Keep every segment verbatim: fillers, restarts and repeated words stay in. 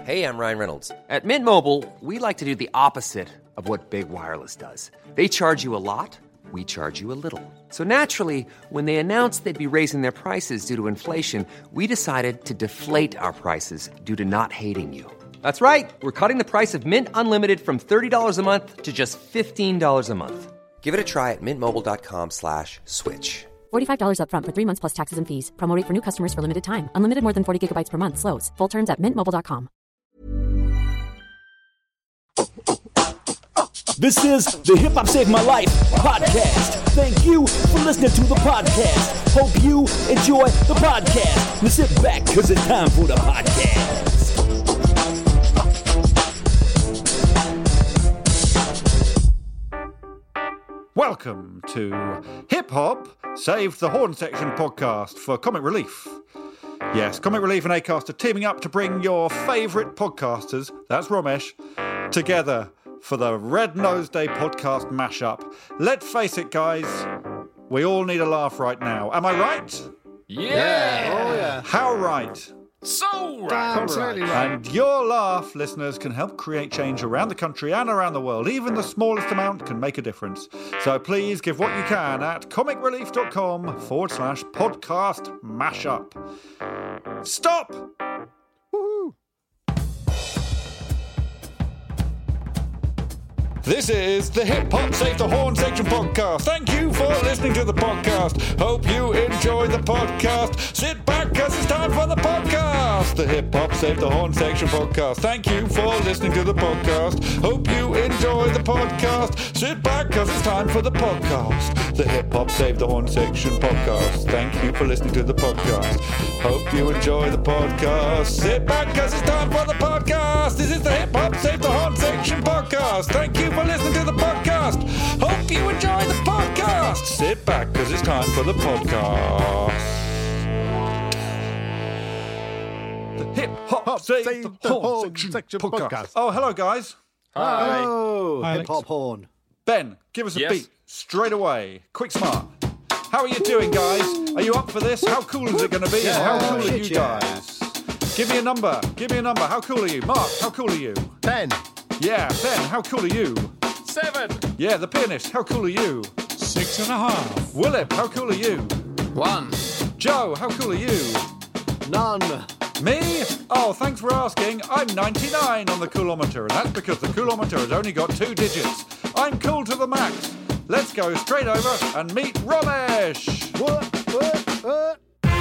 Hey, I'm Ryan Reynolds. At Mint Mobile, we like to do the opposite of what Big Wireless does. They charge you a lot, we charge you a little. So naturally, when they announced they'd be raising their prices due to inflation, we decided to deflate our prices due to not hating you. That's right. We're cutting the price of Mint Unlimited from thirty dollars a month to just fifteen dollars a month. Give it a try at mintmobile.com slash switch. forty-five dollars up front for three months plus taxes and fees. Promo rate for new customers for limited time. Unlimited more than forty gigabytes per month. Slows full terms at mint mobile dot com. This is the Hip Hop Saved My Life podcast. Thank you for listening to the podcast. Hope you enjoy the podcast. Now sit back, because it's time for the podcast. Welcome to Hip Hop Saved the Horn Section podcast for Comic Relief. Yes, Comic Relief and Acast are teaming up to bring your favourite podcasters, that's Romesh, together for the Red Nose Day podcast mashup. Let's face it, guys, we all need a laugh right now. Am I right? Yeah! Oh, yeah. How right? So right! Damn Absolutely right. right. And your laugh, listeners, can help create change around the country and around the world. Even the smallest amount can make a difference. So please give what you can at comicrelief.com forward slash podcast mashup. Stop! Woohoo! This is the Hip Hop Save the Horn Section podcast. Thank you for listening to the podcast. Hope you enjoy the podcast. Sit back, because it's time for the podcast. The Hip Hop Save the Horn Section podcast. Thank you for listening to the podcast. Hope you enjoy the podcast. Sit back, because it's time for the podcast. The Hip Hop Save the Horn Section podcast. Thank you for listening to the podcast. Hope you enjoy the podcast. Sit back, because it's time for the podcast. This is the Hip Hop Save the Horn Section podcast. Thank you for listening to the podcast. Hope you enjoy the podcast. Sit back, because it's time for the podcast. The Hip Hop Save, Save the, the Horn, Horn Section, Section podcast. podcast. Oh, hello, guys. Hi. Oh, Hi, Hip Hop Horn. Ben, give us a Yes. beat straight away. Quick smart. How are you doing, guys? Are you up for this? How cool is it going to be? Yeah. And how cool are Shit, you yeah. guys? Give me a number. Give me a number. How cool are you? Mark, how cool are you? Ben. Yeah, Ben, how cool are you? Seven. Yeah, the pianist, how cool are you? Six and a half. Willip, how cool are you? One. Joe, how cool are you? None. Me? Oh, thanks for asking. I'm ninety-nine on the coolometer, and that's because the coolometer has only got two digits. I'm cool to the max. Let's go straight over and meet Romesh. What? What? What?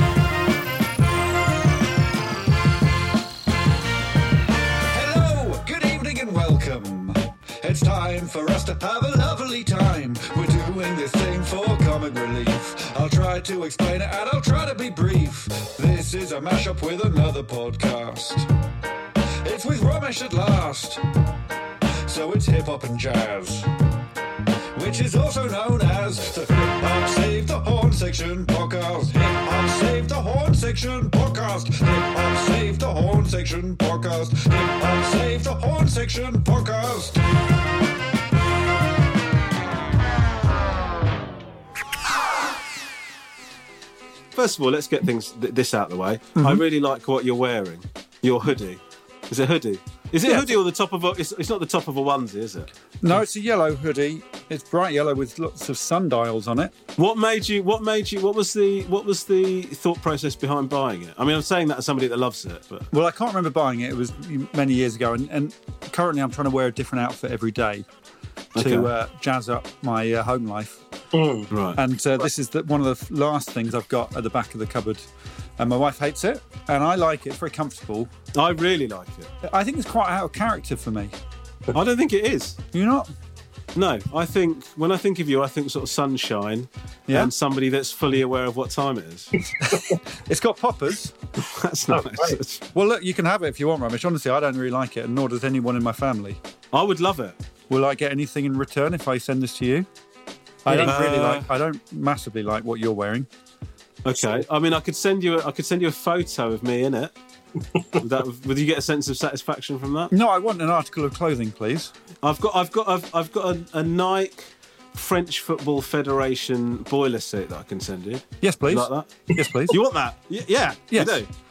Hello, good evening and welcome. It's time for us to have a lovely time. We're doing this thing for comic relief. I'll try to explain it and I'll try to be brief. This is a mashup with another podcast. It's with Romesh at last. So it's hip hop and jazz, which is also known as the Hip Hop Save the Horn Section podcast. Hip Hop Save the Horn Section podcast. Hip Hop Save the Horn Section podcast. Hip Hop Save the Horn Section podcast. First of all, let's get things th- this out of the way. Mm-hmm. I really like what you're wearing. Your hoodie. Is it a hoodie? Is it Yeah. a hoodie or the top of a... It's, it's not the top of a onesie, is it? No, it's a yellow hoodie. It's bright yellow with lots of sundials on it. What made you... What made you... What was the... What was the thought process behind buying it? I mean, I'm saying that as somebody that loves it, but... Well, I can't remember buying it. It was many years ago, and, and currently I'm trying to wear a different outfit every day to Okay. uh, jazz up my uh, home life. Right. And uh, this is the, one of the f- last things I've got at the back of the cupboard. And my wife hates it, and I like it. It's very comfortable. I really like it. I think it's quite out of character for me. I don't think it is. You're not? No, I think... When I think of you, I think sort of sunshine Yeah. and somebody that's fully aware of what time it is. It's got poppers. That's nice. Well, look, you can have it if you want, Ramesh. Honestly, I don't really like it, and nor does anyone in my family. I would love it. Will I get anything in return if I send this to you? I don't really Uh, like. I don't massively like what you're wearing. Okay. I mean, I could send you. A, I could send you a photo of me in it. Would, that, would you get a sense of satisfaction from that? No, I want an article of clothing, please. I've got. I've got. I've, I've got a, a Nike French Football Federation boiler suit that I can send you. Yes, please. You like that? Yes, please. You want that? Y- yeah. Yes. You do.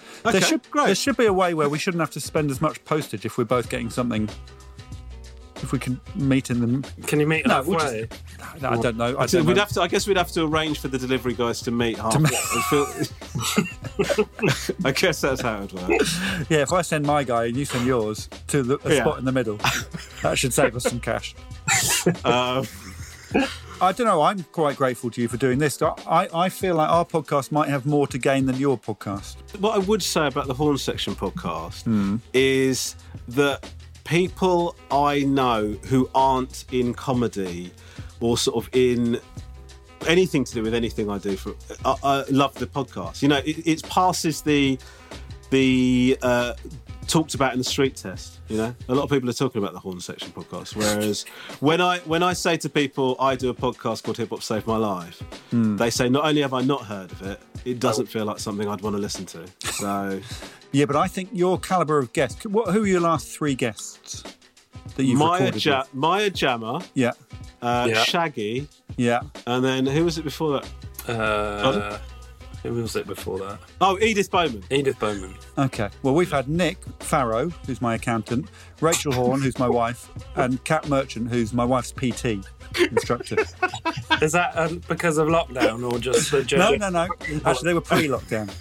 there Okay, should great. there should be a way where we shouldn't have to spend as much postage if we're both getting something. If we can meet in the. Can you meet No, halfway? we'll just- I don't know. I So don't we'd know. have to. I guess we'd have to arrange for the delivery guys to meet halfway. I feel- I guess that's how it would work. Yeah, if I send my guy and you send yours to the, a Yeah. spot in the middle, that should save us some cash. Um, I don't know. I'm quite grateful to you for doing this. I, I feel like our podcast might have more to gain than your podcast. what I would say about the Horn Section podcast is that people I know who aren't in comedy or sort of in anything to do with anything I do for I, I love the podcast. You know, it, it passes the the uh, talked about in the street test. You know, a lot of people are talking about the Horn Section podcast. Whereas when I when I say to people I do a podcast called Hip Hop Saved My Life, they say not only have I not heard of it, it doesn't feel like something I'd want to listen to. So Yeah, but I think your calibre of guest. What, who are your last three guests that you've Maya, recorded ja- with? Maya Jama, Yeah, uh, Yeah. Shaggy, yeah. and then who was it before that? Uh, who was it before that? Oh, Edith Bowman. Edith Bowman. Okay. Well, we've had Nick Farrow, who's my accountant, Rachel Horn, who's my wife, and Kat Merchant, who's my wife's P T instructor. Is that uh, because of lockdown or just the No, general? no, no. Actually, they were pre-lockdown.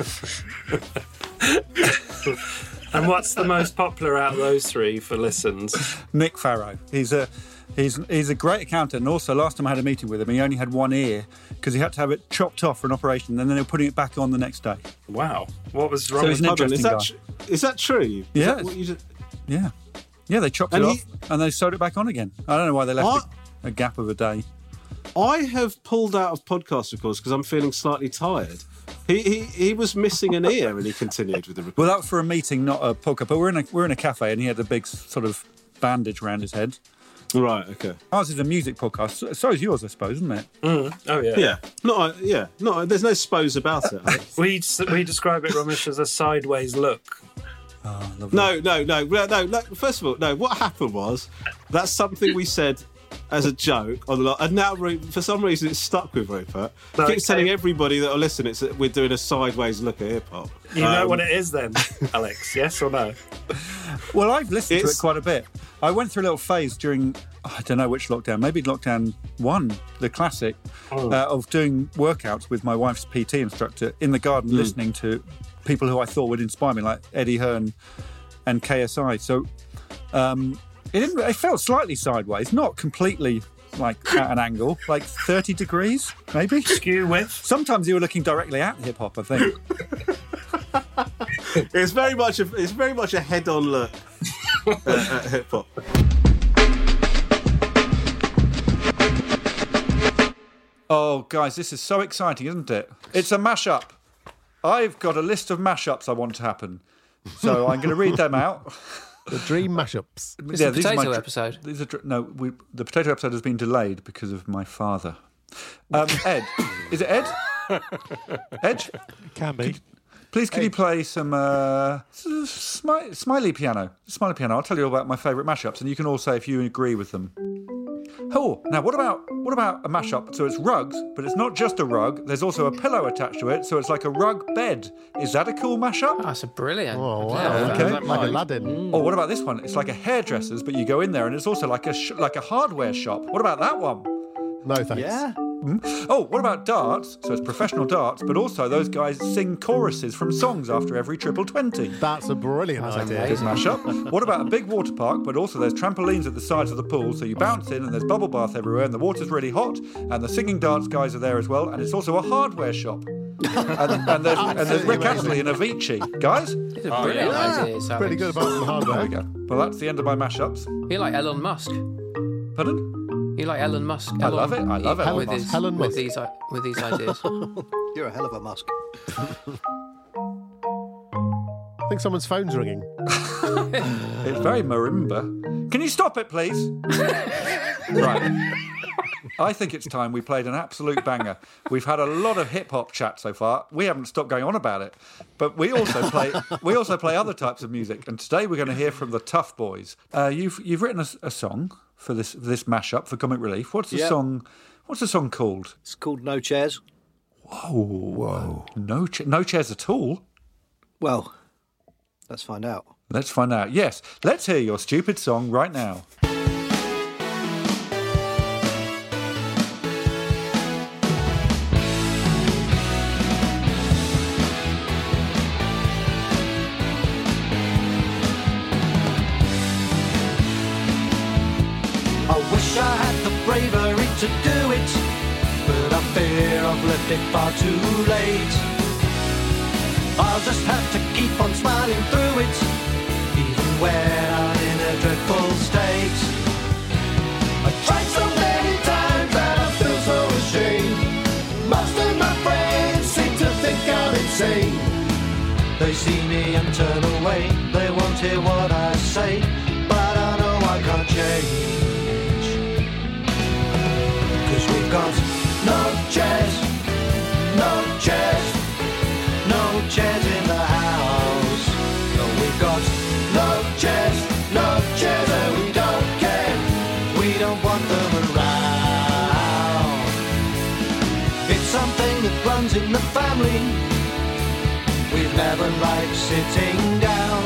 And what's the most popular out of those three for listens? Nick Farrow. He's a he's he's a great accountant. And also, last time I had a meeting with him, he only had one ear because he had to have it chopped off for an operation, and then they were putting it back on the next day. Wow. What was wrong So with he's an Hold on, interesting is that guy. tr- is that true? Is Yeah. that what you just- Yeah, yeah. They chopped And it he- off and they sewed it back on again. I don't know why they left What? a, a gap of a day. I have pulled out of podcast records because I'm feeling slightly tired. He, he he was missing an ear and he continued with the record. Well, that was for a meeting, not a podcast. But we're in a we're in a cafe, and he had a big sort of bandage around his head. Right, okay. Ours is a music podcast. So, so is yours, I suppose, isn't it? Oh yeah. Yeah, not a, yeah, not a, there's no suppose about it. Alex. We we describe it, Ramesh, as a sideways look. Oh, lovely. No, no, no, no, no, no. First of all, no. What happened was that's something we said as a joke on the lot, and now Ru- for some reason it's stuck with Rupert. He No, keeps it telling came- everybody that'll listen it's that we're doing a sideways look at hip hop. You know what it is then, Alex? Yes or no? Well, I've listened to It's- it quite a bit. I went through a little phase during, I don't know which lockdown, maybe lockdown one, the classic, Oh. uh, of doing workouts with my wife's P T instructor in the garden, Hmm. listening to people who I thought would inspire me, like Eddie Hearn and K S I. So um, it, didn't, it felt slightly sideways, not completely like at an angle, like thirty degrees, maybe. Skew with? Sometimes you were looking directly at hip hop, I think. It's very much a it's very much a head-on look at, at hip hop. Oh, guys, this is so exciting, isn't it? It's a mashup. I've got a list of mashups I want to happen. So I'm going to read them out. The dream mashups. It's Yeah, a these are my potato dr- episode. These are dr- no, we, the potato episode has been delayed because of my father. Um, Ed, is it Ed? Ed, Can be. please can you play some uh, smi- smiley piano? Smiley piano. I'll tell you all about my favourite mashups, and you can all say if you agree with them. Oh, now what about what about a mashup? So it's rugs, but it's not just a rug. There's also a pillow attached to it, so it's like a rug bed. Is that a cool mashup? Oh, that's a brilliant. Oh, Yeah, wow. Okay. Like, like Aladdin. Or what about this one? It's like a hairdresser's, but you go in there and it's also like a sh- like a hardware shop. What about that one? No, thanks. Yeah. Oh, what about darts? So it's professional darts, but also those guys sing choruses from songs after every triple twenty. That's a brilliant That's idea. amazing. Mashup. What about a big water park, but also there's trampolines at the sides of the pool, so you bounce in and there's bubble bath everywhere and the water's really hot and the singing darts guys are there as well, and it's also a hardware shop. and, and there's, and there's Rick Astley and Avicii. Guys, It's a brilliant Yeah. idea. Alex. Pretty good about the there we hardware. go. Well, that's the end of my mashups. You like Elon Musk? Pardon? You like Elon Musk? I love it. I love Elon with Musk. His, Helen with Musk. these i- with these ideas. You're a hell of a Musk. I think someone's phone's ringing. It's very marimba. Can you stop it, please? Right. I think it's time we played an absolute banger. We've had a lot of hip hop chat so far. We haven't stopped going on about it, but we also play we also play other types of music. And today we're going to hear from the Tough Boys. Uh, you've you've written a, a song for this for this mashup for Comic Relief. What's the Yep. song? What's the song called? It's called No Chairs. Whoa, whoa! No, cha- no chairs at all. Well, let's find out. Let's find out. Yes, let's hear your stupid song right now. I wish I had the bravery to do it, but I fear I've left it far too late. I'll just have to keep on smiling through it, even when I'm in a dreadful state. I tried so many times that I feel so ashamed. Most of my friends seem to think I'm insane. They see me and turn away, they won't hear what I say, but I know I can't change. Cause we've got no chairs, no chairs, no chairs in the house. No, we've got no chairs, no chairs, and we don't care. We don't want them around. It's something that runs in the family. We've never liked sitting down.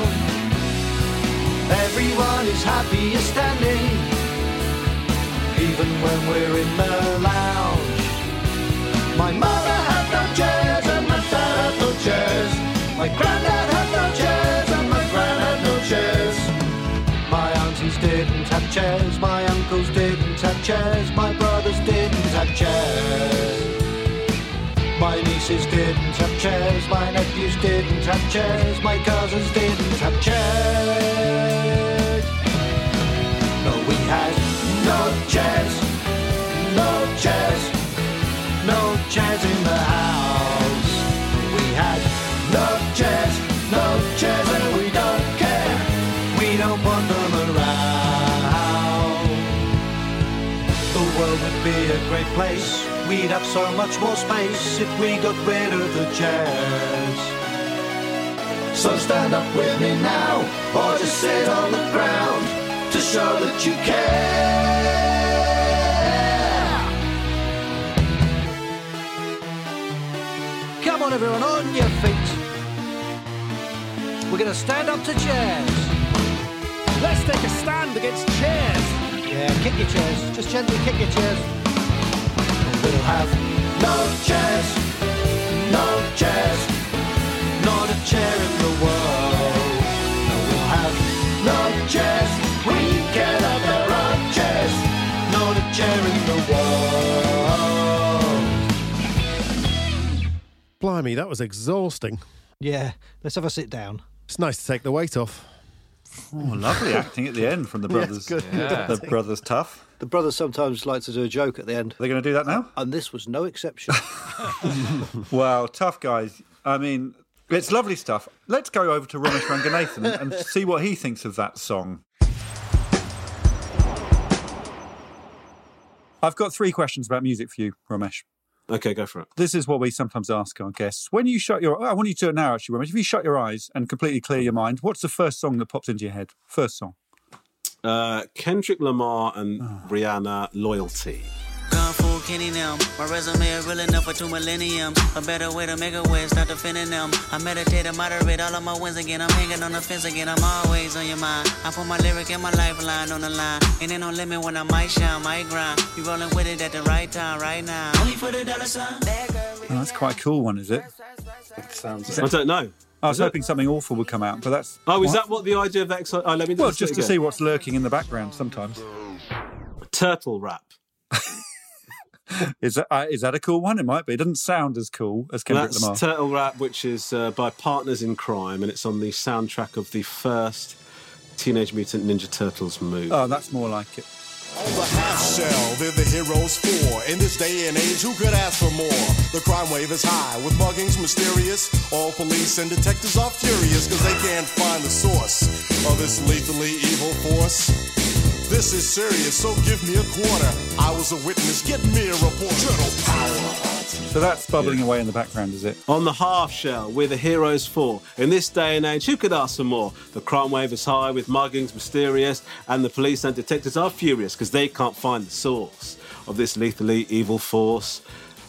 Everyone is happier standing, even when we're in the lounge. My mother had no chairs and my dad had no chairs. My granddad had no chairs and my gran had no chairs. My aunties didn't have chairs, my uncles didn't have chairs, my brothers didn't have chairs. My nieces didn't have chairs, my nephews didn't have chairs, my cousins didn't have chairs. No, we had no chairs, no chairs, no chairs in the house. We had no chairs, no chairs, and we don't care. We don't want them around. The world would be a great place. We'd have so much more space if we got rid of the chairs. So stand up with me now, or just sit on the ground to show that you care. Come on everyone, on your feet. We're going to stand up to chairs. Let's take a stand against chairs. Yeah, kick your chairs. Just gently kick your chairs. We'll have no chairs, no chairs, not a chair in the world. No, we'll have no chairs. We can have our own chairs, not a chair in the world. Blimey, that was exhausting. Yeah, let's have a sit down. It's nice to take the weight off. Oh, lovely acting at the end from the brothers. Yes, good. Yeah. The brothers tough. The brothers sometimes like to do a joke at the end. They're going to do that now? And this was no exception. Wow, tough guys. I mean, it's lovely stuff. Let's go over to Ramesh Ranganathan and see what he thinks of that song. I've got three questions about music for you, Ramesh. Okay, go for it. This is what we sometimes ask our guests. When you shut your... I want you to do it now, actually, Ramesh. If you shut your eyes and completely clear your mind, what's the first song that pops into your head? First song. Uh, Kendrick Lamar and oh. Rihanna, Loyalty. Kung Fu Kenny now. My resume is real enough for two millenniums. A better way to make a way, start defending them. I meditate and moderate all of my wins again. I'm hanging on the fence again. I'm always on your mind. I put my lyric and my lifeline on the line. Ain't no limit when I might shine, might grind. You rolling with it at the right time, right now. Only for the dollar sign. Oh, that's quite a cool one, is it? It sounds. I don't know. I was is hoping it? something awful would come out, but that's... Oh, is what? that what the idea of that... Exci- oh, let me well, just to see what's lurking in the background sometimes. Turtle rap. Is that uh, is that a cool one? It might be. It doesn't sound as cool as Kendrick That's Lamar. Turtle Rap, which is uh, by Partners in Crime, and it's on the soundtrack of the first Teenage Mutant Ninja Turtles movie. Oh, that's more like it. On the half shell, they're the heroes for. In this day and age, who could ask for more? The crime wave is high, with muggings mysterious. All police and detectives are furious, cause they can't find the source of this lethally evil force. This is serious, so give me a quarter. I was a witness, get me a report. Turtle power. So that's bubbling away in the background, is it? On the half shell, we're the heroes for. In this day and age, who could ask for more? The crime wave is high, with muggings mysterious, and the police and detectives are furious because they can't find the source of this lethally evil force.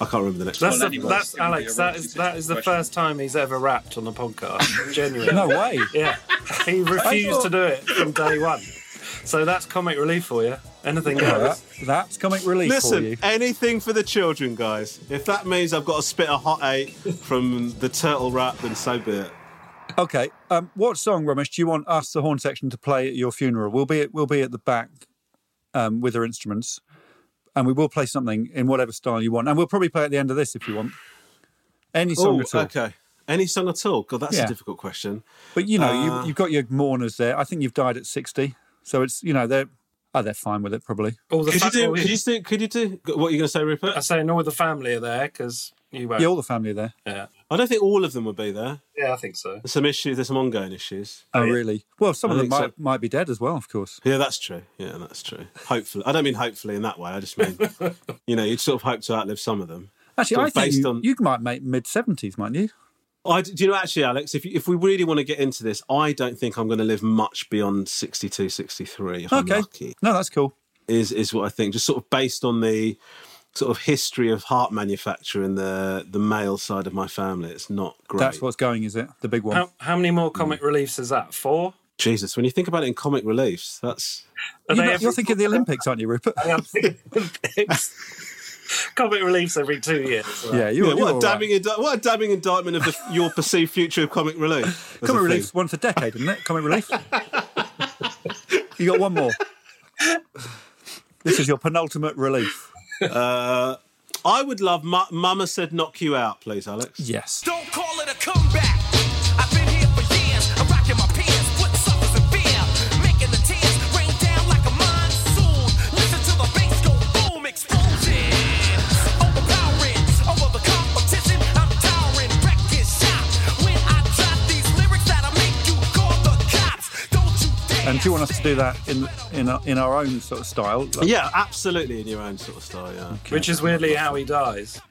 I can't remember the next That's, one. the, that's Alex. That is that is the first time he's ever rapped on a podcast. Genuinely. No way. Yeah, he refused to do it from day one. So that's comic relief for you. Anything Yeah, goes. that- that's comic relief for Listen, you. anything for the children, guys. If that means I've got to spit a hot eight from the turtle rap, then so be it. Okay, um, what song, Ramesh, do you want us, the horn section, to play at your funeral? We'll be at, we'll be at the back um, with our instruments, and we will play something in whatever style you want, and we'll probably play at the end of this if you want. Any song Ooh, at all. Okay. Any song at all? God, that's Yeah. a difficult question. But you know, Uh, you, you've got your mourners there. I think you've died at sixty, so it's you know they're oh they're fine with it probably. All the Could you fa- do? all Could you do? Could you do? What are you going to say, Rupert? I say all the family are there because you won't. Yeah, all the family are there. Yeah. I don't think all of them would be there. Yeah, I think so. There's some issues. There's some ongoing issues. Oh, really? Well, some I of them think might, so. might be dead as well, of course. Yeah, that's true. Yeah, that's true. Hopefully, I don't mean hopefully in that way. I just mean, you know, you'd sort of hope to outlive some of them. Actually, Sort I of think based you, on- you might make mid seventies, mightn't you? I, do you know, actually, Alex, if you, if we really want to get into this, I don't think I'm going to live much beyond sixty-two, sixty-three, if Okay. I'm lucky. No, that's cool. Is is what I think. Just sort of based on the sort of history of heart manufacture in the the male side of my family, it's not great. That's what's going, is it? The big one. How, how many more comic reliefs is that? Four? Jesus, when you think about it in comic reliefs, that's Are You they know, every- you're thinking of the Olympics, aren't you, Rupert? I am thinking Olympics. Comic reliefs every two years. right? Yeah, you're, yeah, you're what, a all damning indi- what a damning indictment of the, your perceived future of comic relief. right. as Comic a relief's thing. once a decade, isn't it? Comic relief. You got one more. This is your penultimate relief. Uh, I would love Ma- Mama Said Knock You Out, please, Alex. Yes. Don't call it a comeback. I've been here for years. I'm rocking my peers, putting suckers in fear, making the tears rain down like a monsoon. Listen to the bass go boom, explosion. Overpowering over the competition. I'm towering, wrecking shop. When I drop these lyrics that'll make you call the cops. Don't you dare. And do you want us to do that in in our, in our own sort of style? Like- Yeah, absolutely in your own sort of style, yeah. Which is weirdly how he dies.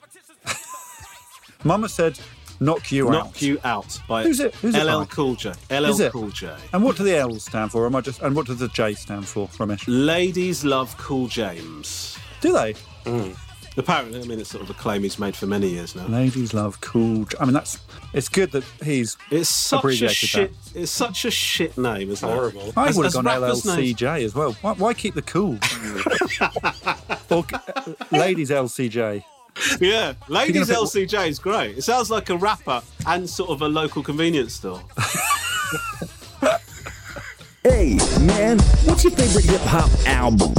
Mama said, "Knock you Knock out." You Out by Who's it? Who's it L L by? Cool J. L L Is it? Cool J. And what do the L's stand for? Am I just? And what does the J stand for, Ramesh? Ladies love Cool James. Do they? Apparently, I mean, it's sort of a claim he's made for many years now. Ladies love cool. J- I mean, that's. It's good that he's It's such a abbreviated shit. It's such a shit name, isn't Horrible. it? that. I As- would have as gone rappers' L L C names- J as well. Why, why keep the cool? or uh, ladies L C J. Yeah, Ladies put- L C J is great. It sounds like a rapper and sort of a local convenience store. Hey, man, what's your favorite hip hop album?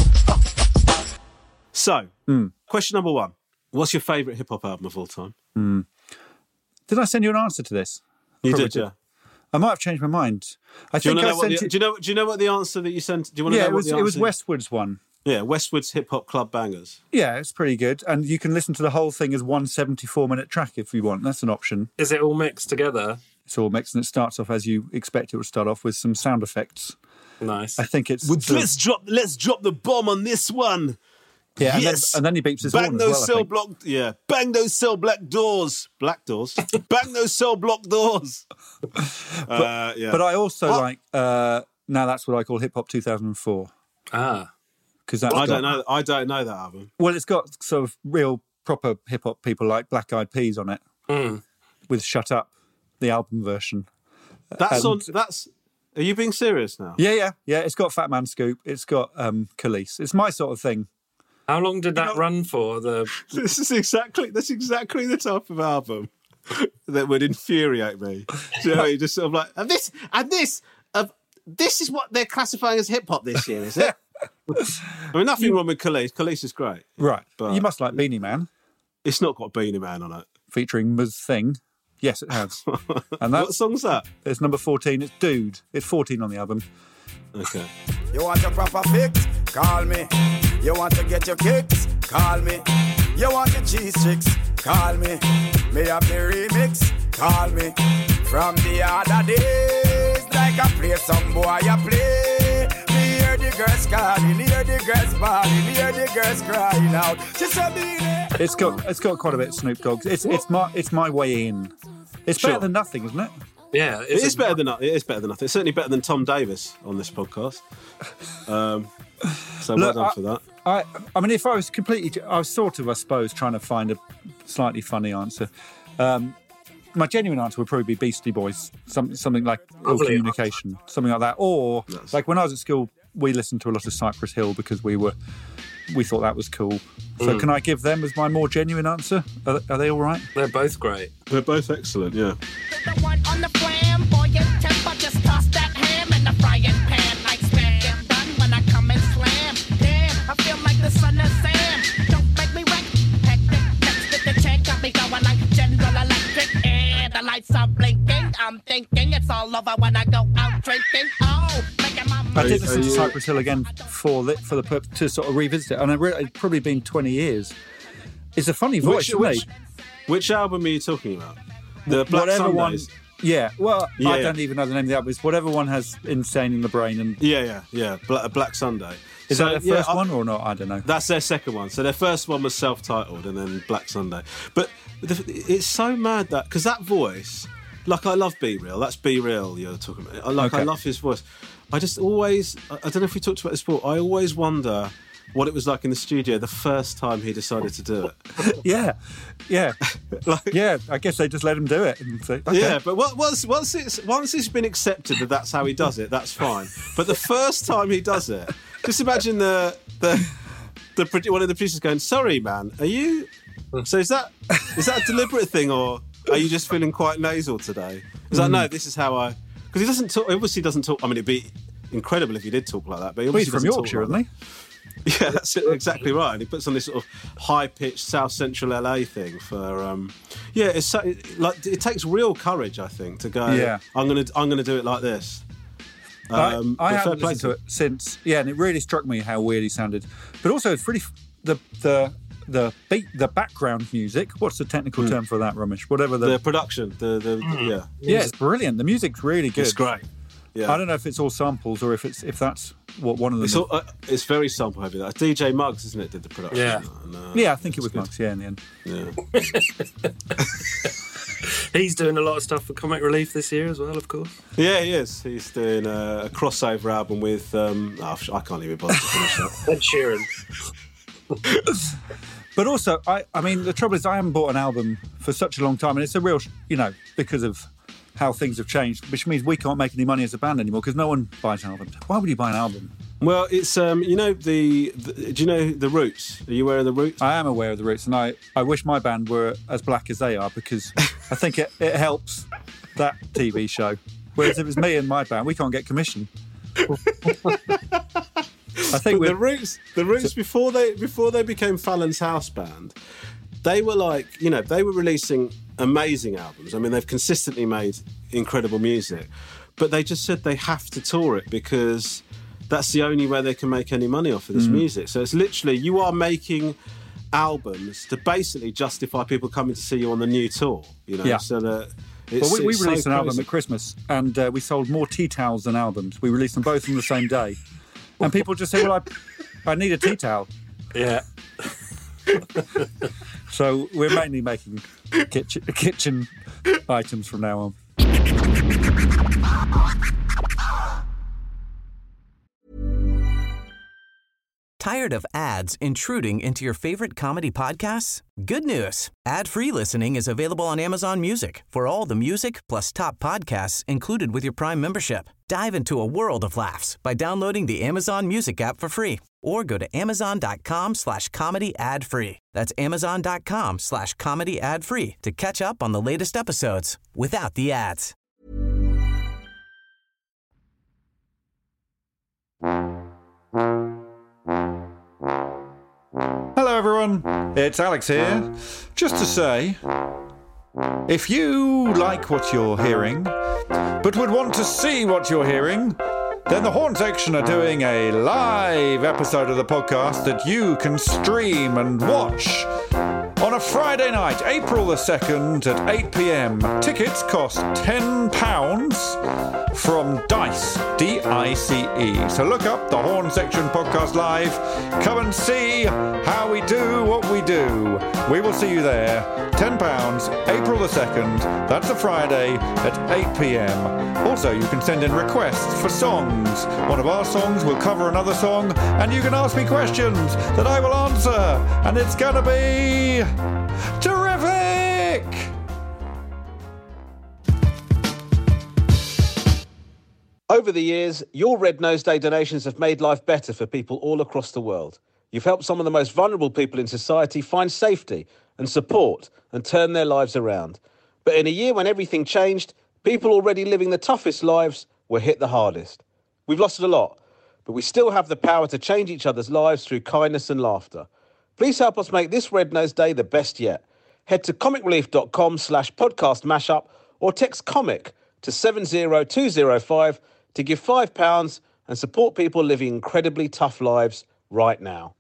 So, Hmm. question number one: what's your favourite hip hop album of all time? Did I send you an answer to this? You Probably did, yeah. I might have changed my mind. I Do you, think want to I know what sent the, you. do you know? Do you know what the answer that you sent? Do you want to Yeah, know it what was the it was answer- Westwood's one. Yeah, Westwood's Hip Hop Club Bangers. Yeah, it's pretty good, and you can listen to the whole thing as one seventy-four minute track if you want. That's an option. Is it all mixed together? It's all mixed, and it starts off as you expect it would start off with some sound effects. Nice. I think it's Well, sort of- let's drop. Let's drop the bomb on this one. yeah, and, yes. then, and then he beeps his Bang horn as those well. I cell think. block. Yeah, bang those cell black doors. Black doors. Bang those cell block doors. uh, yeah. But I also What? like. Uh, now that's what I call hip hop two thousand four Ah. because that's I got, don't know. I don't know that album. Well, it's got sort of real proper hip hop people like Black Eyed Peas on it Mm. with "Shut Up," the album version. That's And- on. That's. Are you being serious now? Yeah, yeah, yeah. It's got Fat Man Scoop. It's got um, Khalees. It's my sort of thing. How long did that run for? The This is exactly. That's exactly the type of album that would infuriate me. Do you know, you just sort of like, and this, and this, uh, this is what they're classifying as hip hop this year, is it? I mean, nothing wrong with Khalees. Khalees is great, Right. But- You must like Beanie Man It's not got Beanie Man on it. featuring Muz Thing. Yes, it has. And What that's song's that? it's number fourteen. It's Dude. It's fourteen on the album. Okay. You want your proper fix? Call me. You want to get your kicks? Call me. You want your cheese sticks? Call me. Me have the remix? Call me. From the other days, like I play some boy, I play. Me hear the girls calling, hear the girls bawling, hear the girls crying out. She said, "Beanie." It's got it's got quite a bit of Snoop Dogg. It's it's my it's my way in. It's Sure. better than nothing, isn't it? Yeah, it is better than it is better than nothing. It's certainly better than Tom Davis on this podcast. Um, so well Look, done I- for that. I, I mean, if I was completely, I was sort of, I suppose, trying to find a slightly funny answer. Um, my genuine answer would probably be Beastie Boys, some, something like Ill Lovely Communication, something like that. Or like when I was at school, we listened to a lot of Cypress Hill because we were, we thought that was cool. So Mm. can I give them as my more genuine answer? Are, are they all right? They're both great. They're both excellent. Yeah. The one on the flamboyant temper, just toss that ham in the frying pan like spam. Get done when I come and slam. Damn, I feel like the son of Sam. Don't make me wreck. Hectic, next with the check, got me going like General Electric. And the lights are blinking. I'm thinking it's all over when I go out drinking. Oh, making my I did Are listen to you- Cypress Hill again for the, for the purpose to sort of revisit it, and it re- it's probably been twenty years. It's a funny voice, Which, isn't which, it? which album are you talking about? The Black Whatever one. Sundays? Yeah, well, Yeah, I yeah. don't even know the name of the album. It's whatever one has Insane in the Brain, and Yeah, yeah, yeah. Black, Black Sunday. is So, that their yeah, first I- one or not? I don't know. That's their second one. So their first one was self-titled, and then Black Sunday. But the, it's so mad that because that voice, like I love Be Real. That's Be Real you're talking about. I Like I Okay. love his voice. I just always, I I don't know if we talked about this before. I always wonder what it was like in the studio the first time he decided to do it. Yeah, yeah, yeah. I guess they just let him do it. And say, okay. Yeah, but what- once once it's once it's been accepted that that's how he does it, that's fine. But the first time he does it, just imagine the the the produ- one of the producers going, "Sorry, man, are you? So is that is that a deliberate thing, or are you just feeling quite nasal today?" He's like, "No, this is how I." Because he doesn't talk. Obviously, doesn't talk. I mean, it'd be incredible if he did talk like that. But he Well, he's obviously from doesn't talk Yorkshire, like isn't that. Yeah, that's it, exactly right. And he puts on this sort of high-pitched South Central L A thing for, um, yeah, it's so, like it takes real courage, I think, to go. Yeah. I'm gonna, I'm gonna do it like this. Um, I, I but fair haven't play listened to it since. Yeah, and it really struck me how weird he sounded. But also, it's pretty f- the the the beat, the background music. What's the technical Hmm. term for that, Ramesh? Whatever the, The production, the, the yeah, yeah, it's brilliant. The music's really good. It's great. Yeah. I don't know if it's all samples or if it's if that's what one of them. It's, is. all, uh, it's very sample heavy. That D J Muggs, isn't it? Did the production? Yeah. And, uh, yeah, I think it it's was good. Muggs. Yeah, in the end. Yeah. He's doing a lot of stuff for Comic Relief this year as well, of course. Yeah, he is. He's doing a, a crossover album with. Um, oh, I can't even bother to finish that. Ed Sheeran. But also, I, I mean, the trouble is, I haven't bought an album for such a long time, and it's a real, sh- you know, because of how things have changed, which means we can't make any money as a band anymore because no one buys albums. Why would you buy an album? Well, it's um, you know the, the. Do you know the Roots? Are you aware of the Roots? I am aware of the Roots, and I, I wish my band were as black as they are because I think it, it helps that T V show. Whereas if it's me and my band, we can't get commission. I think But the we're- Roots, the Roots before they before they became Fallon's house band, they were like, you know, they were releasing amazing albums. I mean, they've consistently made incredible music, but they just said they have to tour it because that's the only way they can make any money off of this Mm. music. So it's literally you are making albums to basically justify people coming to see you on the new tour. You know, Yeah. so that. It's, well, we, we it's released so an album crazy. at Christmas, and uh, we sold more tea towels than albums. We released them both on the same day, and people just say, "Well, I, I need a tea towel." Yeah. So we're mainly making kitchen, kitchen items from now on. Tired of ads intruding into your favorite comedy podcasts? Good news. Ad-free listening is available on Amazon Music for all the music plus top podcasts included with your Prime membership. Dive into a world of laughs by downloading the Amazon Music app for free or go to amazon.com slash comedy ad free. That's amazon.com slash comedy ad free to catch up on the latest episodes without the ads. Hello, everyone. It's Alex here. Just to say, if you like what you're hearing, but would want to see what you're hearing, then the Horn Section are doing a live episode of the podcast that you can stream and watch on a a Friday night, April the second at eight p.m. Tickets cost ten pounds from Dice, D I C E. So look up the Horn Section Podcast Live. Come and see how we do what we do. We will see you there. ten pounds, April the second. That's a Friday at eight p.m. Also, you can send in requests for songs. One of our songs will cover another song, and you can ask me questions that I will answer. And it's going to be terrific! Over the years, your Red Nose Day donations have made life better for people all across the world. You've helped some of the most vulnerable people in society find safety and support and turn their lives around. But in a year when everything changed, people already living the toughest lives were hit the hardest. We've lost a lot, but we still have the power to change each other's lives through kindness and laughter. Please help us make this Red Nose Day the best yet. Head to comicrelief.com slash podcast mashup or text comic to seven zero two zero five to give five pounds and support people living incredibly tough lives right now.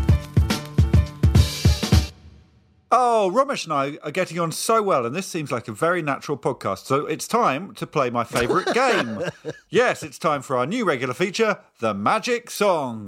Oh, Romesh and I are getting on so well, and this seems like a very natural podcast. So it's time to play my favourite game. Yes, it's time for our new regular feature, The Magic Song.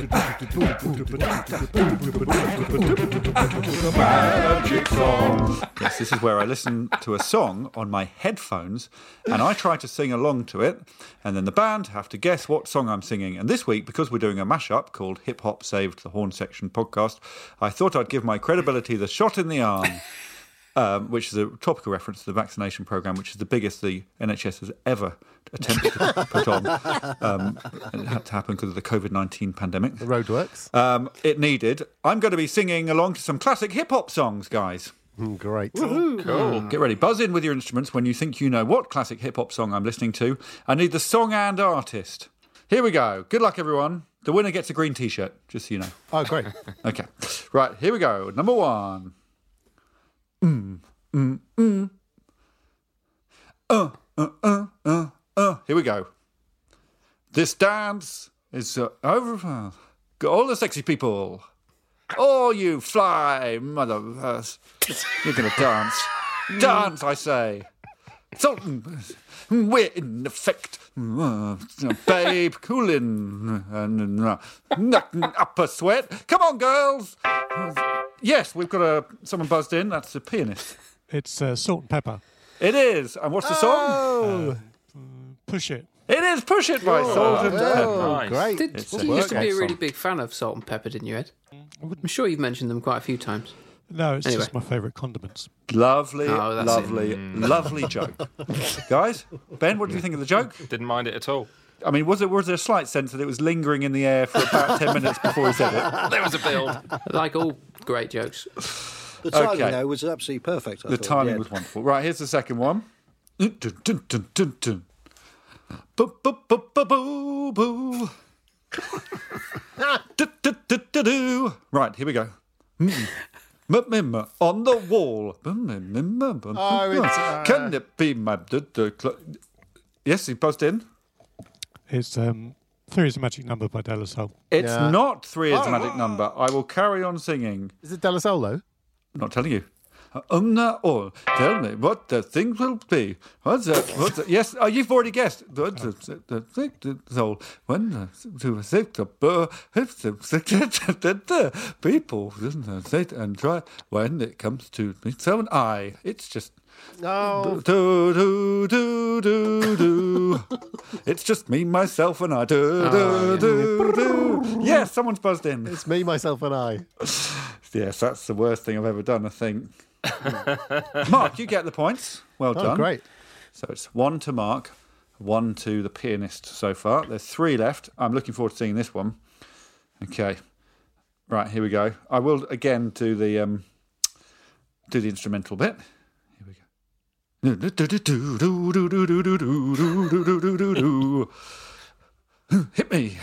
Magic Song. Yes, this is where I listen to a song on my headphones, and I try to sing along to it, and then the band have to guess what song I'm singing. And this week, because we're doing a mashup called Hip Hop Saved the Horn Section Podcast, I thought I'd give my credibility the shot in the arm, um, which is a topical reference to the vaccination programme, which is the biggest the N H S has ever attempted to put on. Um, it had to happen because of the covid nineteen pandemic. The roadworks. Um, it needed. I'm going to be singing along to some classic hip-hop songs, guys. Mm, great. Cool. Get ready. Buzz in with your instruments when you think you know what classic hip-hop song I'm listening to. I need the song and artist. Here we go. Good luck, everyone. The winner gets a green T-shirt, just so you know. Oh, great. Okay. Right, here we go. Number one. Mm, mm, mm. Uh, uh, uh, uh, uh. Here we go. This dance is uh, over. Uh, all the sexy people. Oh, you fly, mother. Uh, you're going to dance. Dance, I say. Sultan, we're in effect. Uh, babe, coolin'. And uh, up a sweat. Come on, girls. Yes, we've got a someone buzzed in. That's a pianist. It's uh, Salt and Pepper. It is. And what's the Oh. song? Uh, push It. It is Push It by Oh, Salt and oh, Pepper. nice. Great. Did- It's you used to be a really song. big fan of Salt and Pepper, didn't you, Ed? I'm sure you've mentioned them quite a few times. No, it's Anyway. just my favourite condiments. Lovely, Oh, that's it. lovely, Mm. lovely joke. Guys, Ben, what do you think of the joke? Didn't mind it at all. I mean, was there, was there a slight sense that it was lingering in the air for about ten minutes before he said it? There was a build. Like all great jokes. The timing, Okay. though, was absolutely perfect. I The thought, timing yeah. was wonderful. Right, here's the second one. Dun, dun, dun, dun, dun. Boo, boo, boo, boo, boo, boo. Du, du, du, du, du. Right, here we go. Mm. M-m-m on the wall. Oh, it's, uh, Can it be my... du- du- cl- Yes, he buzzed in. It's um, Three is a Magic Number by De La Soul. It's Yeah. not Three is Oh. a magic number. I will carry on singing. Is it De La Soul, though? I'm not telling you. Um, na, all. Tell me what the thing will be. What's that? What's that? Yes, oh, you've already guessed. What's the the thing the soul when the to six the uh, if the the people sit and try when it comes to me. So an I. It's just. No. Do do do do do. It's just me, myself, and I. Do Oh, do do do. Yes, someone's buzzed in. It's me, myself, and I. Yes, that's the worst thing I've ever done, I think. Mark, you get the points. Well Oh, done. great. So it's one to Mark, one to the pianist so far. There's three left. I'm looking forward to seeing this one. Okay. Right, here we go. I will again do the um, do the instrumental bit. Here we go. Hit me.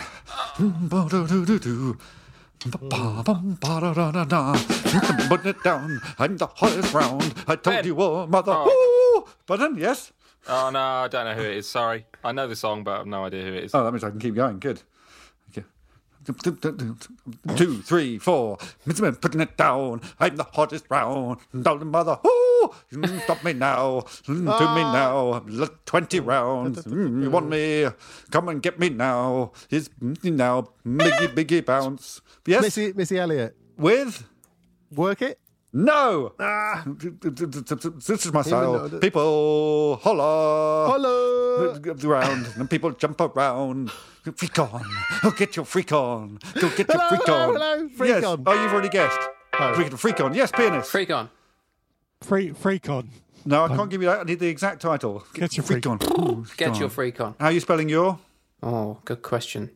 Put it down. I'm the hottest round. I told Ben. you all, mother. Oh. Ooh. Button, yes. Oh, no, I don't know who it is. Sorry. I know the song, but I have no idea who it is. Oh, that means I can keep going. Good. Okay. Two, three, four. Putting it down. I'm the hottest round. Down mother. Ooh, stop me now. To me now. Look, twenty rounds. Mm, you want me? Come and get me now. Is now. Biggie, biggie bounce. Yes. Missy, Missy Elliott. With? Work It? No. Ah. This is my style. People holla. Holla. Around. And people jump around. Freak on. Oh, get your freak on. Go get your Hello, freak hello, on. hello. Freak yes. on. Oh, you've already guessed. Oh. Freak, freak on. Yes, pianist. Freak on. Free, freak on. No, I can't give you that. I need the exact title. Get your freak, freak on. Ooh, Get on. your freak on. How are you spelling your? Oh, good question.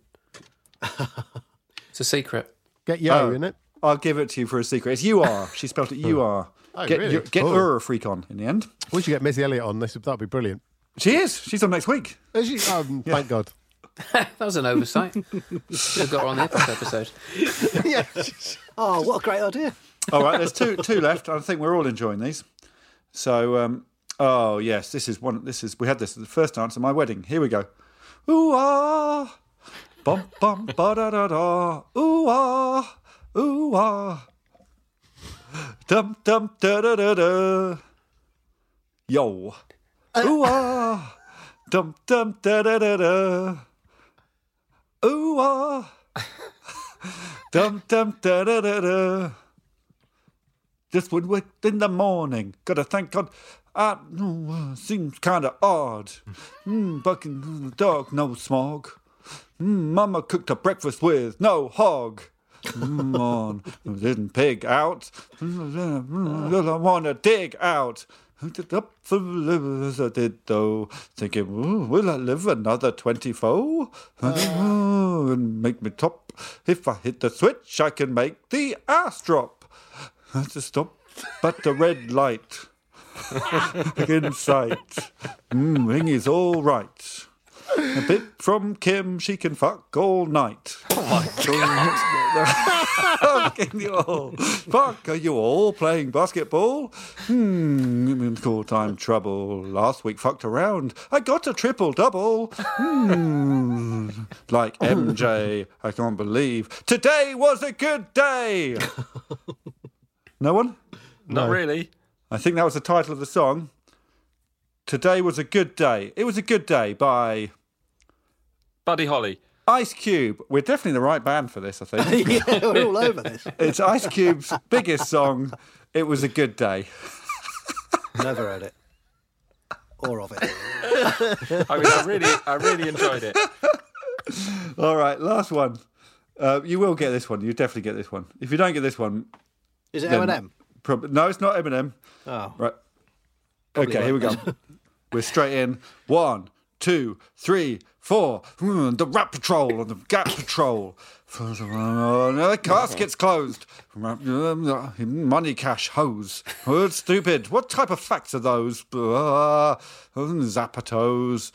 It's a secret. Get yo, Oh. isn't it? I'll give it to you for a secret. It's you are. She spelled it you are. Oh, get really? your, get Oh. her a freak on in the end. We should get Missy Elliott on this. That'd be brilliant. She is. She's on next week. Is she? Um, Yeah. Thank God. That was an oversight. We've got her on the hip-hop episode. Yeah. Oh, what a great idea. All right, there's two two left. I think we're all enjoying these. So, um, oh yes, this is one. This is we had this at the first dance at my wedding. Here we go. Ooh ah, bum bum ba da da da. Ooh ah, ooh ah, dum dum da da da da. Yo, ooh ah, dum dum da da da da. Ooh ah, dum dum da da da da. Just would wake in the morning. Gotta thank God. Ah, uh, seems kind of odd. Mm, bucking the dog, no smog. Mm, Mama cooked a breakfast with no hog. Mm, on, didn't pig out. I want to dig out. Up for as I did though, thinking, will I live another twenty-four? Oh, and make me top. If I hit the switch, I can make the ass drop. To stop, but the red light in sight. Mm, ring is all right. A bit from Kim, she can fuck all night. Oh my God! Can you all fuck? Are you all playing basketball? Hmm, cool time trouble. Last week fucked around. I got a triple double. Hmm, like M J. I can't believe today was a good day. No one? Not No. really. I think that was the title of the song. Today was a good day. It was a good day by Buddy Holly. Ice Cube. We're definitely the right band for this, I think. Yeah, we're all over this. It's Ice Cube's biggest song. It was a good day. Never heard it. Or of it. I mean, I really, I really enjoyed it. All right, last one. Uh, you will get this one. You definitely get this one. If you don't get this one, Is it then Eminem? prob- no, it's not Eminem. Oh. Right. Probably Okay, here we go. won't. We're straight in. One, two, three, four. Mm, the Rat Patrol and the Gap Patrol. Uh, the casket's closed. Money cash hose. Oh, it's stupid. What type of facts are those? Uh, Zapatos.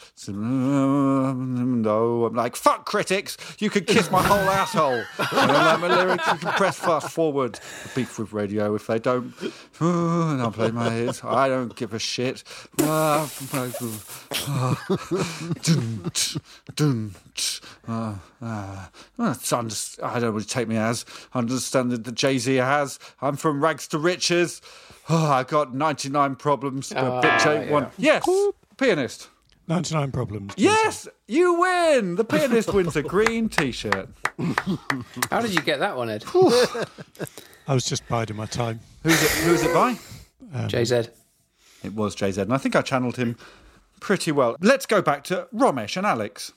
No, I'm like, fuck critics. You could kiss my whole asshole. And I'm like, my lyrics, you can press fast forward. Beef with radio if they don't. Uh, and I'll play my hits. I don't give a shit. Uh, dun, dun, uh, uh, it's under- I don't know what you take me as. I understand that the Jay-Z has. I'm from rags to riches. Oh, I got ninety-nine problems. but Ah, bitch ain't yeah. one. Yes, pianist. ninety-nine problems. Yes, you win. The pianist wins a green T-shirt. How did you get that one, Ed? I was just biding my time. Who's it, who's it by? Um, J Z. It was J Z, and I think I channelled him pretty well. Let's go back to Romesh and Alex.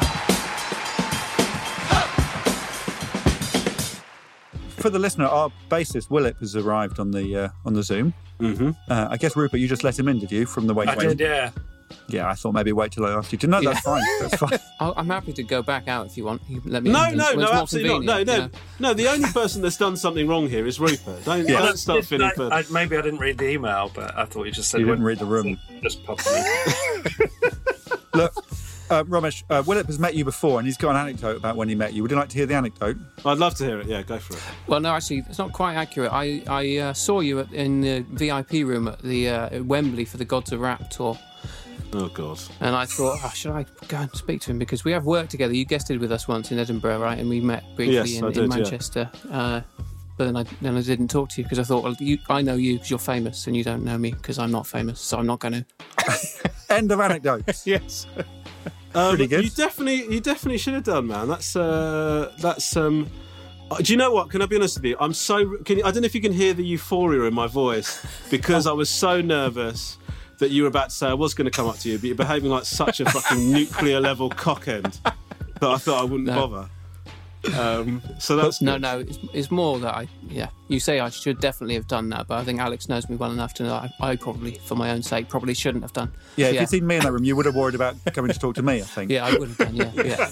For the listener, our bassist Willip has arrived on the uh, on the Zoom. Mm-hmm. Uh, I guess Rupert, you just let him in, did you? From the way I you did, yeah. Yeah, I thought maybe wait till I asked you to. No, that's fine. That's fine. I'll- I'm happy to go back out if you want. You can let me No, in. no, It's no, more absolutely not. No, convenient, no, you know? no. The only person that's done something wrong here is Rupert. Don't, Yeah. don't start feeling I, further. I, maybe I didn't read the email, but I thought you just said You it. didn't read the room. Just pop me. Look, uh, Romesh, uh, Willip has met you before, and he's got an anecdote about when he met you. Would you like to hear the anecdote? I'd love to hear it. Yeah, go for it. Well, no, actually, it's not quite accurate. I, I uh, saw you at, in the V I P room at the uh, at Wembley for the Gods of Rap tour. Oh, God. And I thought, oh, should I go and speak to him? Because we have worked together. You guested with us once in Edinburgh, right? And we met briefly Yes, in, I did, in yeah. Manchester. Uh, but then I then I didn't talk to you because I thought, well, you, I know you because you're famous, and you don't know me because I'm not famous, so I'm not going to. End of anecdotes. Yes. Um, Pretty good. You definitely, you definitely should have done, man. That's uh, that's. Um, uh, do you know what? Can I be honest with you? I'm so. Can you, I don't know if you can hear the euphoria in my voice because I was so nervous that you were about to say I was going to come up to you, but you're behaving like such a fucking nuclear level cockend that I thought I wouldn't No. bother. Um, so that's no, good. no. It's, it's more that I, yeah. You say I should definitely have done that, but I think Alex knows me well enough to know that I, I probably, for my own sake, probably shouldn't have done. Yeah, if you'd seen me in that room, you would have worried about coming to talk to me, I think. Yeah, I would have done. Yeah, yeah.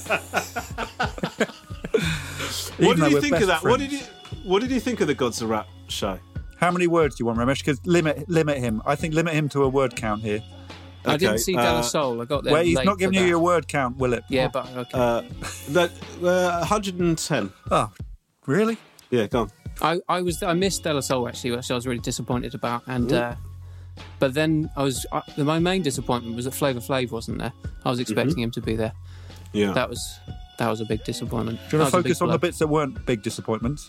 What Even though did you we're think best of that? What did friends. you What did you think of the Gods of Rap show? How many words do you want, Ramesh? Because limit limit him. I think limit him to a word count here. I didn't see De La Soul. I got there Wait, he's late not giving for you that. your word count, will it? Yeah, but okay. Uh, that uh, one hundred ten. Oh, really? Yeah, go on. I, I was I missed De La Soul actually, which I was really disappointed about, and uh, but then I was uh, my main disappointment was that Flavor Flav wasn't there. I was expecting him to be there. Yeah, that was that was a big disappointment. Do you want That to was a focus big on the blow. bits that weren't big disappointments?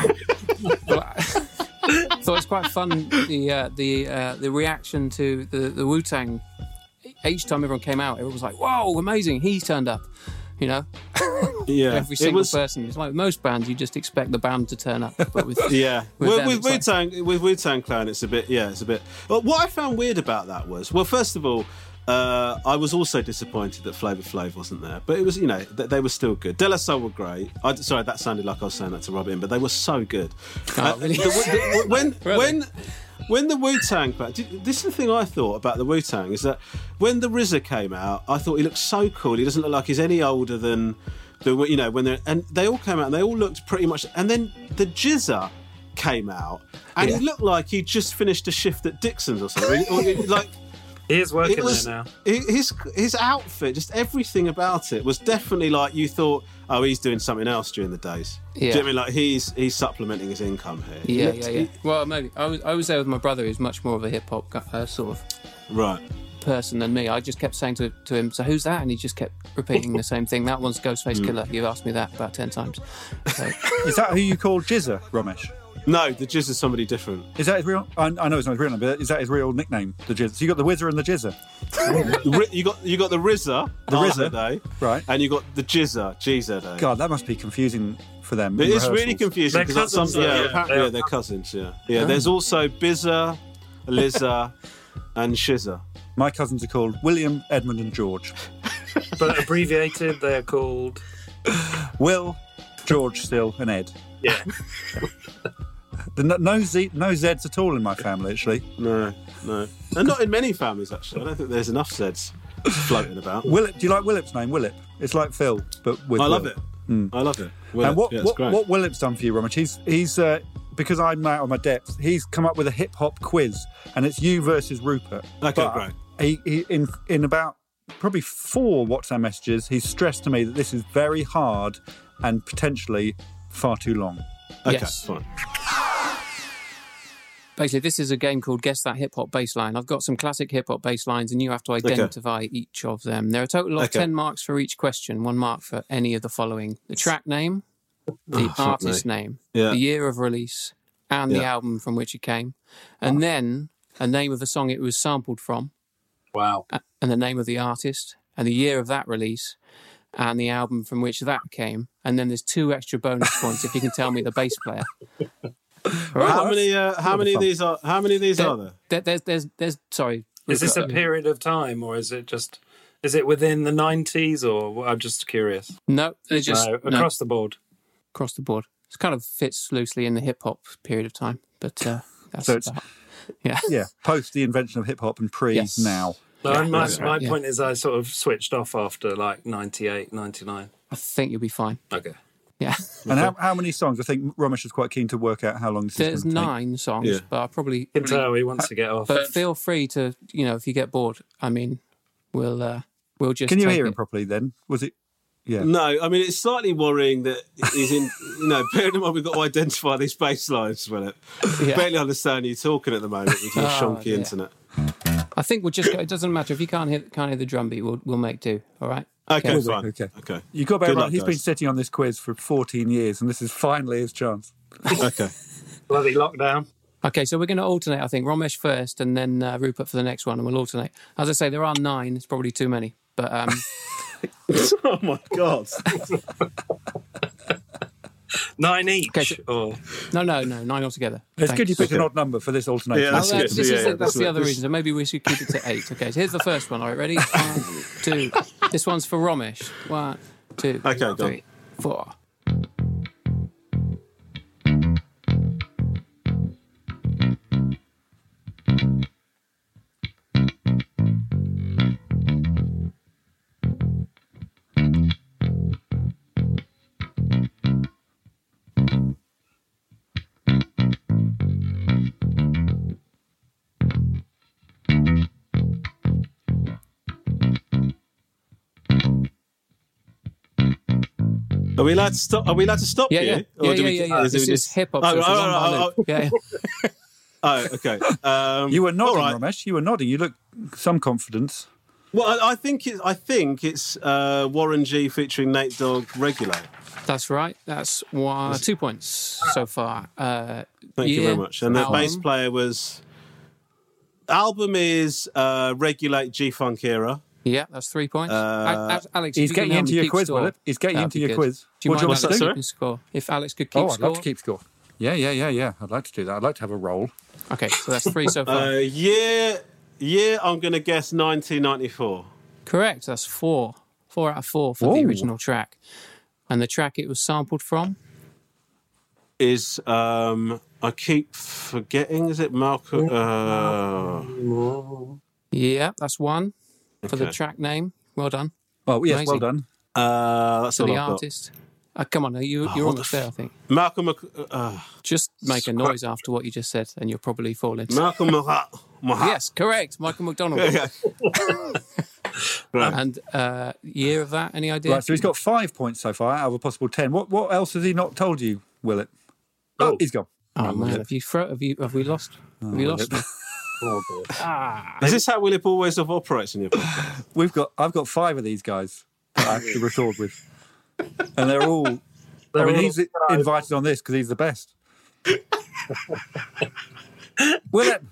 I thought it's quite fun the uh, the uh, the reaction to the the Wu Tang. Each time everyone came out, everyone was like, "Whoa, amazing! He turned up." You know, Yeah, every it single was- person. It's like most bands, you just expect the band to turn up, but with Yeah, with with, them, with it's like- Wu Tang, with Wu Tang Clan, it's a bit. Yeah, it's a bit. But what I found weird about that was, well, first of all, uh, I was also disappointed that Flavor Flav wasn't there. But it was, you know, th- they were still good. De La Soul were great. I, sorry, that sounded like I was saying that to rub it in, but they were so good. Oh, really? the- the- when Really? when when the Wu Tang, this is the thing I thought about the Wu Tang is that when the R Z A came out, I thought he looked so cool. He doesn't look like he's any older than the, you know, when they're, and they all came out and they all looked pretty much. And then the Jizza came out and Yeah. he looked like he'd just finished a shift at Dixon's or something. Or, like He is working it was- there now. his his outfit, just everything about it was definitely like you thought, oh, he's doing something else during the days. Do you know Yeah. what I mean? Like he's he's supplementing his income here. He Yeah, looked- yeah, yeah. Well, maybe I was I was there with my brother, who's much more of a hip hop uh, sort of right person than me. I just kept saying to to him, "So who's that?" And he just kept repeating the same thing. That one's Ghostface Mm. Killer. You've asked me that about ten times. So, Is that who you call Jizza, Ramesh? No, the Jizz is somebody different. Is that his real? I, I know it's not his real name, but is that his real nickname, the Jizza? So you got the Whizzer and the Jizza. Ri- you got you got the R Z A, The R R Z Z A, A day, right? And you got the Jizza, G Z A. God, that must be confusing for them. It in is really rehearsals. confusing They're because that's cousins, something. though, Yeah, yeah. apparently They yeah, are. they're cousins. Yeah, yeah. Oh. There's also Bizza, Lizza, and Shizza. My cousins are called William, Edmund, and George. But abbreviated, they're called Will, George, still, and Ed. Yeah. The, no, no, Z, no Zs at all in my family, actually. No, no, and not in many families actually. I don't think there's enough Zs floating about. Willip, do you like Willip's name? Willip. It's like Phil, but with I love Will. it. Mm. I love it. Well, and what yeah, it's what, great. what Willip's done for you, Ramage? He's he's uh, because I'm out of my depth. He's come up with a hip hop quiz, and it's you versus Rupert. Okay, But great. He, he in in about probably four WhatsApp messages, he's stressed to me that this is very hard and potentially far too long. Okay, Yes. fine. basically, this is a game called Guess That Hip Hop Bassline. I've got some classic hip hop bass lines, and you have to identify each of them. There are a total of Okay. ten marks for each question. One mark for any of the following: the track name, the Oh, fuck artist me. name, Yeah. the year of release, and the Yeah. album from which it came, and then a name of the song it was sampled from. Wow. And the name of the artist, and the year of that release, and the album from which that came. And then there's two extra bonus points if you can tell me the bass player. How many? Uh, how many of these are? How many of these There- are there? there- There's, there's, there's. Sorry. Is this a period of time, or is it just? Is it within the nineties, or I'm just curious? No, it's just No, no. across the board. Across the board. It kind of fits loosely in the hip hop period of time, but uh, that's So it's- about- yeah, Yeah, post the invention of hip hop and pre Yes. now. No, Yeah, my that's my right, yeah. point is, I sort of switched off after like ninety-eight, ninety-nine. I think you'll be fine. Okay. Yeah. And how, how many songs? I think Ramesh is quite keen to work out how long this There's is going to take. nine songs, Yeah. but I probably. Can tell he wants to get off. But feel free to, you know, if you get bored. I mean, we'll uh, we'll just. Can you take hear it. him properly then? Was it? Yeah. No, I mean it's slightly worrying that he's in. You know, bearing in mind we've got to identify these bass lines, Will it? Yeah. Barely understand you talking at the moment with your Oh, shonky dear. internet. I think we'll just go. It doesn't matter if you can't hear can't hear the drum beat. We'll we'll make do. All right. Okay, Will fine. do. Okay. Okay. You got to bear Good in mind, luck, he's been guys. sitting on this quiz for fourteen years, and this is finally his chance. Okay. Bloody lockdown. Okay, so we're going to alternate. I think Romesh first, and then uh, Rupert for the next one, and we'll alternate. As I say, there are nine. It's probably too many, but um, Oh my god. Nine each. Okay, so- or... no, no, no, nine altogether. It's Thanks. good you picked an odd number for this alternation. Yeah, Well, that's uh, good. this is Yeah, the, that's that's the other what- reason. So maybe we should keep it to eight. Okay, so here's the first one. All right, ready? One, two. This one's for Romesh. One, two, Okay, go on. three, four. Are we allowed to stop? Are we allowed to stop Yeah, you? yeah, Or yeah, do yeah, we- yeah. yeah. is it This is just- hip hop. Oh, so it's oh, on oh, my oh, loop. oh. Yeah, yeah. Oh, okay. Um, You were nodding, all right. Ramesh. You were nodding. You look some confidence. Well, I, I think it's. I think it's uh, Warren G featuring Nate Dogg, Regulate. That's right. That's one, two points so far. Uh, Thank you year, very much. And the album. bass player was. Album is uh, Regulate G Funk Era. Yeah, that's three points. Uh, A- A- Alex, He's if you getting can into help your me keep quiz, score, Will it? He's getting that'd into be your good. quiz. Do you What do you mind want us to Alex do? keeping score? If Alex could keep Oh, I'd score. love to keep score. Yeah, yeah, yeah, yeah. I'd like to do that. I'd like to have a roll. Okay, so that's three so far. Uh, year, year. I'm going to guess nineteen ninety-four. Correct. That's four. Four out of four for the Whoa. original track. And the track it was sampled from? Is um, I keep forgetting. Is it Malcolm? Uh, Yeah, that's one for the Okay. track name. Well done. Oh, yes, well Amazing. done. uh, that's For all the I've got. artist. Uh, come on, you, Oh, you're what almost the there, I think. Malcolm. Mc- Uh, Just make a noise after what you just said, and you'll probably fall into. Malcolm. Mc- Mc- Yes, correct. Michael McDonald. Yeah, Right. And uh, year of that, any idea? Right, so he's got five points so far out of a possible ten. What what else has he not told you, Willett? Oh, he's gone. Oh, man, have you, fro- have you have we lost? Have we lost? Willett. Oh, boy. Ah. Is this how Willip always operates in your podcast? We've got I've got five of these guys that I have to record with, and they're all. I They're mean, all he's invited on this because he's the best. Willett.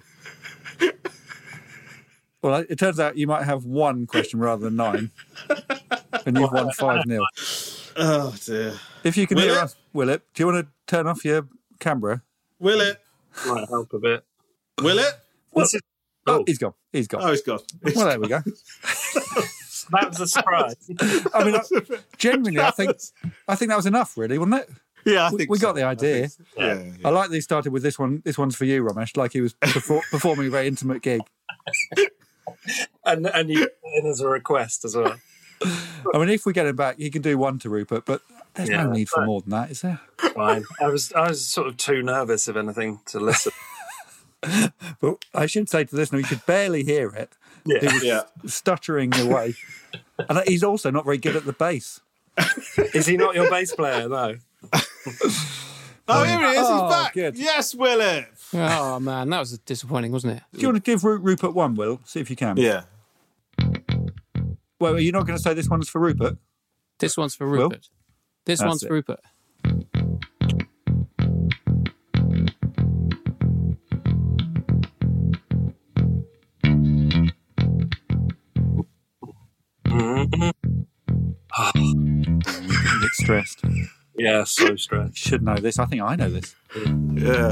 Well, it turns out you might have one question rather than nine, and you've won five nil. Oh dear. If you can Will hear it? us, Willett, do you want to turn off your camera? Will it? Might help a bit. Will it? What's it? Oh, he's gone. He's gone. Oh, he's gone. Well, there we go. That was a surprise. I mean, I, genuinely, I think I think that was enough, really, wasn't it? Yeah, I We- think we so. got the idea. Yeah, yeah. I like that he started with this one. This one's for you, Ramesh. Like he was perfor- performing a very intimate gig. and and you put it in as a request as well. I mean, if we get him back, he can do one to Rupert, but there's Yeah, no need for but- more than that, is there? Fine. I was I was sort of too nervous, if anything, to listen. But I should say to the listener, he could barely hear it. Yeah. He was Yeah. stuttering away, and he's also not very good at the bass. Is he not your bass player? No. Oh, here he is. Oh, He's back. good. Yes, Willip. Oh, man, that was disappointing, wasn't it? Do you want to give Ru- Rupert one, Will? See if you can. Yeah. Well, are you not going to say this one's for Rupert? This one's for Will? Rupert. This That's one's it. for Rupert. A bit stressed. Yeah, so stressed. Should know this. I think I know this. Yeah.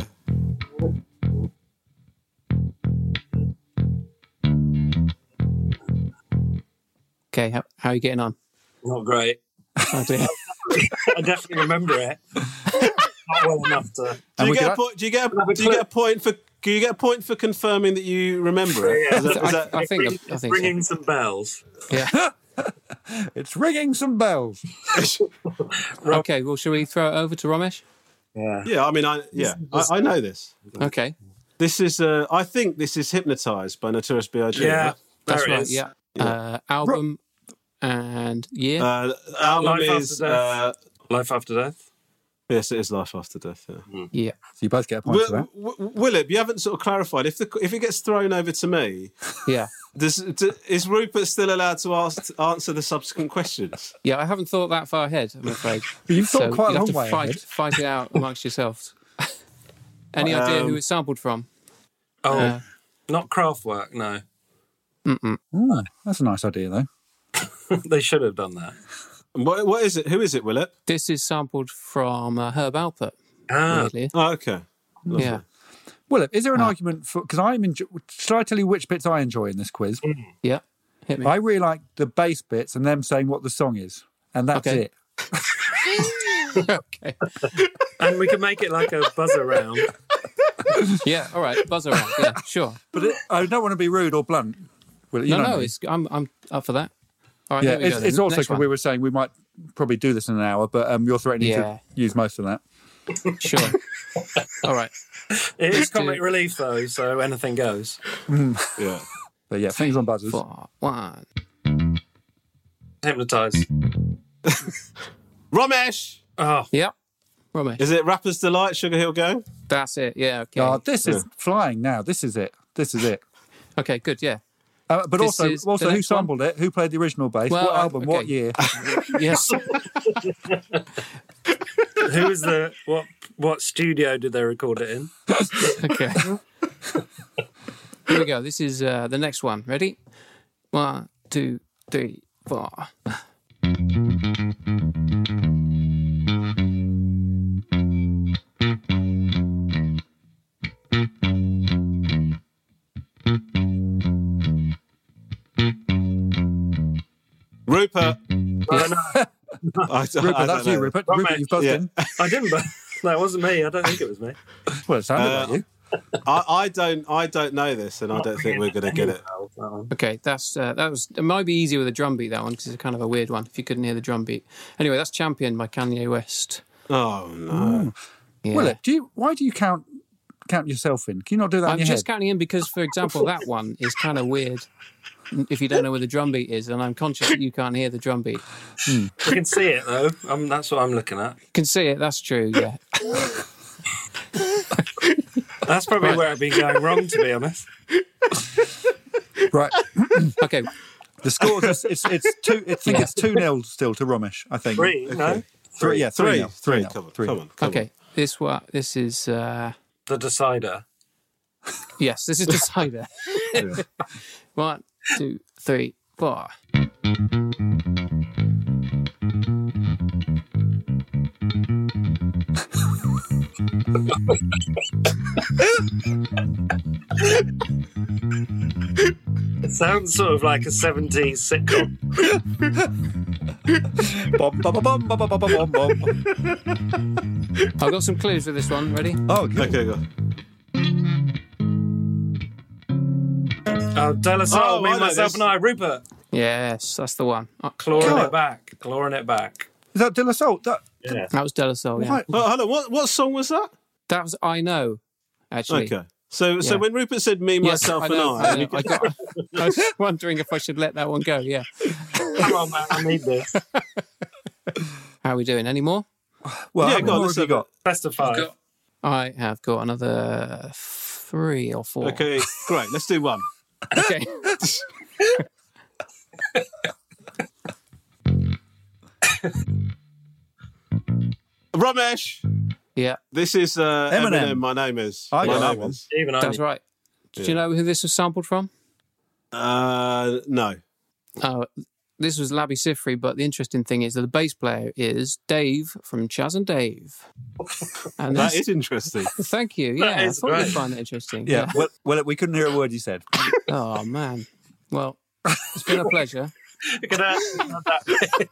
Okay, how, how are you getting on? Not great. Oh, dear. I definitely remember it. Not well enough to. Do And you, we get could a point, do you get a, do you get a point for? Do you get a point for confirming that you remember it? Yeah. Is that- is that- I think, Ring- I think so. ringing some bells. Yeah. It's ringing some bells. Okay, well, shall we throw it over to Ramesh? Yeah. yeah, I mean, I yeah, I, I know this. Okay. This is, uh, I think, this is "Hypnotized" by Notorious B I G Yeah. That's There it right, is. yeah. Uh, album and year. Uh, album Life is After Death. uh, Life After Death. Yes, it is life after death. Yeah. Yeah. So you both get a point Will, for that. w- Willip, you haven't sort of clarified if the if it gets thrown over to me. Yeah. Does, do, is Rupert still allowed to ask answer the subsequent questions? Yeah, I haven't thought that far ahead, I'm afraid. You've thought So quite a you'll long have to way fight, ahead. fight it out amongst yourselves. Any idea who Um, it's sampled from? Oh, Uh, not Kraftwerk, no. Mm-mm. Oh, that's a nice idea, though. They should have done that. What, what is it? Who is it, Willip? This is sampled from uh, Herb Alpert. Ah. Weirdly. Oh, okay. Lovely. Yeah. Willip, is there an argument for... Because I'm... Enjoy, shall I tell you which bits I enjoy in this quiz? Yeah. Hit me. I really like the bass bits and them saying what the song is. And that's Okay. it. Okay. And we can make it like a buzzer round. Yeah, all right. Buzz around. Yeah, sure. But it, I don't want to be rude or blunt. Will, you no, know no, me. it's, I'm, I'm up for that. All right, yeah, here we it's, go then. it's also Next because one. we were saying we might probably do this in an hour, but um, you're threatening Yeah. to use most of that. Sure. All right. It is Let's do- comic relief, though, so anything goes. Yeah. But yeah, things on buzzers. Four, one. Hypnotise. Ramesh! Oh, Yep. Ramesh. Is it Rapper's Delight, Sugar Hill Gang? That's it. Yeah, okay. Oh, this is flying now. This is it. This is it. Okay, good, yeah. Uh, but This also, is the also who next one. sampled it? Who played the original bass? Well, what I- album? What okay. year? Yes. who is the... What what studio did they record it in? Okay. Here we go. This is uh, the next one. Ready? One, two, three, four. Rupert. Oh, no. I, Rupert, I that's don't you, know. Rupert. Ramesh. Rupert, you've buzzed Yeah. in. I didn't, but no, it wasn't me. I don't think it was me. Well, it sounded Uh, like you. I, I don't. I don't know this, and I don't think we're going to get it. Okay, that's uh, that was. It might be easier with a drum beat, that one, because it's kind of a weird one if you couldn't hear the drum beat. Anyway, that's Champion by Kanye West. Oh no! Yeah. Willip, do you? Why do you count count yourself in? Can you not do that in I'm your just head? counting in because, for example, that one is kind of weird if you don't know where the drum beat is, and I'm conscious that you can't hear the drum beat. We can see it, though. Um, that's what I'm looking at. You can see it, that's true, yeah. That's probably Right. where I've been going wrong, to be honest. Right. Okay, The scores. Is, it's it's two. I think Yeah. it's two nil still to Ramesh. I think Three, no? Three. Yeah, three. Three, nil. three. nil. Come on, Three come nil. on, come okay. This one, this is, uh, The Decider. yes, this is Decider. One, two, three, four. It sounds sort of like a seventies sitcom. Bom, bom, bom, bom, bom, bom, bom, bom. I've got some clues for this one. Ready? Oh, good. Okay, go. Oh, De La Soul, Oh, me, I know myself, this. and I, Rupert. Yes, that's the one. Oh, Clawing God. it back. Clawing it back. Is that De La Soul? That, Yeah. that was De La Soul, yeah. Why- Oh, hold on. What what song was that? That was I Know, actually. Okay. So so Yeah. when Rupert said me, Yes, myself, I know, and I, I, know. I, got, I was wondering if I should let that one go, yeah. Come on, man, I need this. How are we doing? Any more? well, Yeah, how many go on, more let's have you have got? Best of five. I have got another three or four. okay, great. Let's do one. Okay. Ramesh. Yeah, This is uh, Eminem. Eminem. My name is. I my got that name one. is. Even I that's need- right. Do you know who this was sampled from? Uh, no. Oh, this was Labby Sifri, but the interesting thing is that the bass player is Dave from Chaz and Dave. And That this- is interesting. Thank you. That Yeah, I is thought you'd great. find that interesting. Yeah. Well, well, we couldn't hear a word you said. Oh, man. Well, it's been a pleasure. You could add that.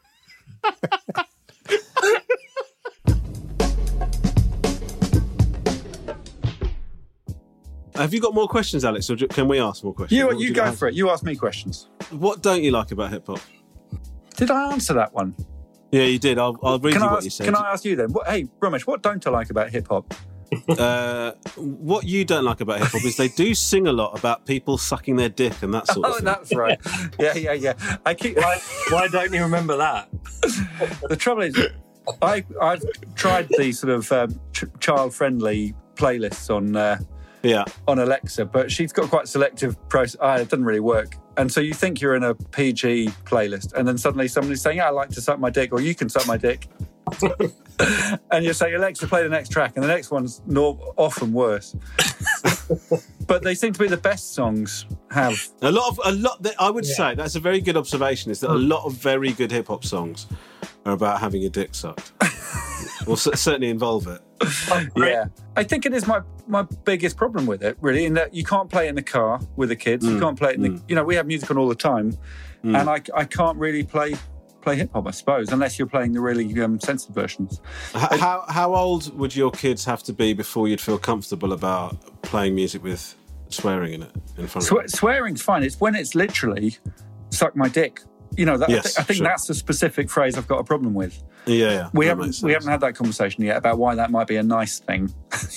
Have you got more questions, Alex, or do- can we ask more questions? You What would you go have? for it. You ask me questions. What don't you like about hip hop? Did I answer that one? Yeah, you did. I'll, I'll read Can you I what ask, you said. can I ask you then? What, hey, Ramesh, what don't I like about hip hop? Uh, what you don't like about hip hop is they do sing a lot about people sucking their dick and that sort of Oh, thing. that's right. Yeah, yeah, yeah. I keep. Why, why don't you remember that? The trouble is, I, I've tried the sort of um, ch- child-friendly playlists on uh, yeah on Alexa, but she's got quite selective process. Ah, it doesn't really work. And so you think you're in a P G playlist, and then suddenly somebody's saying, yeah, I like to suck my dick, or you can suck my dick. And you're saying, Alexa, play the next track, and the next one's no, often worse. But they seem to be the best songs have a lot of a lot. That I would yeah. say that's a very good observation. Is that a lot of very good hip hop songs are about having a dick sucked, or c- certainly involve it. Yeah, I think it is my my biggest problem with it, really, in that you can't play it in the car with the kids. Mm. You can't play it in mm. the. You know, we have music on all the time, mm. and I I can't really play. play hip hop, I suppose, unless you're playing the really um, censored versions. How, how how old would your kids have to be before you'd feel comfortable about playing music with swearing in it in front Swe- of them? Swearing's fine. It's when it's literally "suck my dick." You know, that, Yes, I, th- I think sure. that's a specific phrase I've got a problem with. Yeah, yeah. We that haven't makes we sense. haven't had that conversation yet about why that might be a nice thing.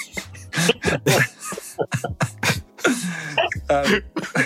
um,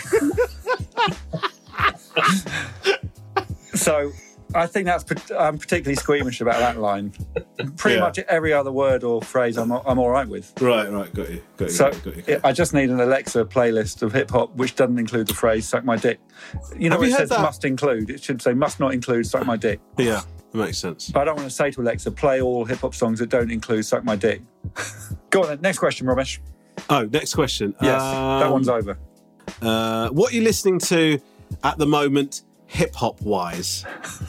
so. I think that's. I'm particularly squeamish about that line. Pretty Yeah. much every other word or phrase, I'm I'm all right with. Right, right, got you, got you, So got you, got you, got you. I just need an Alexa playlist of hip hop which doesn't include the phrase "suck my dick." You know, Have where you it heard says that? "must include." It should say "must not include suck my dick." Yeah, it makes sense. But I don't want to say to Alexa, "Play all hip hop songs that don't include suck my dick." Go on then. Next question, Ramesh. Oh, next question. Yes, Um, that one's over. Uh, what are you listening to at the moment, hip hop wise?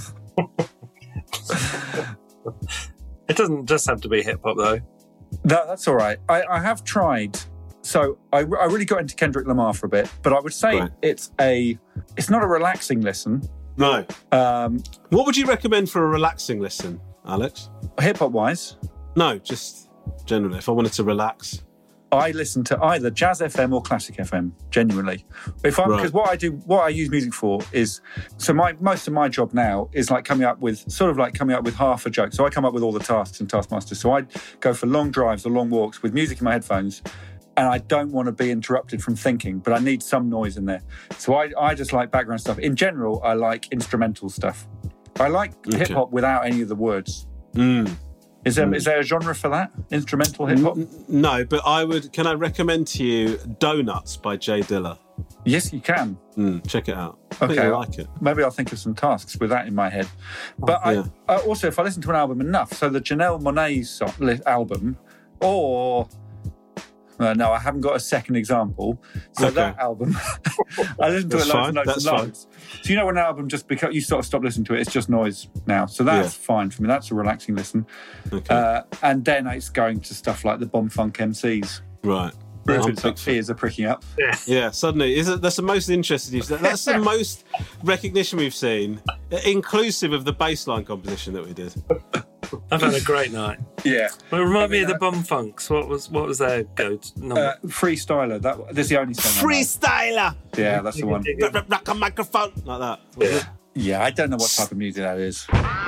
It doesn't just have to be hip hop though. No, that's all right. I, I have tried. So I, I really got into Kendrick Lamar for a bit, but I would say Right. it's a it's not a relaxing listen. No. Um, what would you recommend for a relaxing listen, Alex? Hip hop wise? No, just generally. If I wanted to relax. I listen to either Jazz F M or Classic F M, genuinely. If I'm because Right. what I do, what I use music for is so my most of my job now is like coming up with sort of like coming up with half a joke. So I come up with all the tasks in Taskmaster. So I go for long drives or long walks with music in my headphones, and I don't want to be interrupted from thinking, but I need some noise in there. So I, I just like background stuff. In general, I like instrumental stuff. I like Okay. hip hop without any of the words. Mm. Is there Mm. is there a genre for that? Instrumental hip hop? N- no, but I would. Can I recommend to you Donuts by Jay Dilla? Yes, you can. Mm, check it out. I think Okay, you'll like it. Maybe I'll think of some tasks with that in my head. But Yeah. I, I also, if I listen to an album enough, so the Janelle Monáe song, li- album, or uh, no, I haven't got a second example. So Okay. that album, I listen to That's it loads fine, and loads that's and fine. loads. So you know when an album just becomes, you sort of stop listening to it, it's just noise now. So that's Yeah. fine for me. That's a relaxing listen. Okay. Uh, and then it's going to stuff like the Bomb Funk M Cs. Right. Rupert's I'm a big ears are pricking up. Yeah, suddenly is it, that's the most interested you've That's the most recognition we've seen, inclusive of the baseline composition that we did. I've had a great night. Yeah. Well, it reminded I me mean, of the Bum Funks. What was what was their go number? Uh, Freestyler. That that's the only song. I know. Freestyler. Yeah, that's the one. Rock, rock, rock a microphone like that. Was Yeah. it? Yeah, I don't know what type of music that is.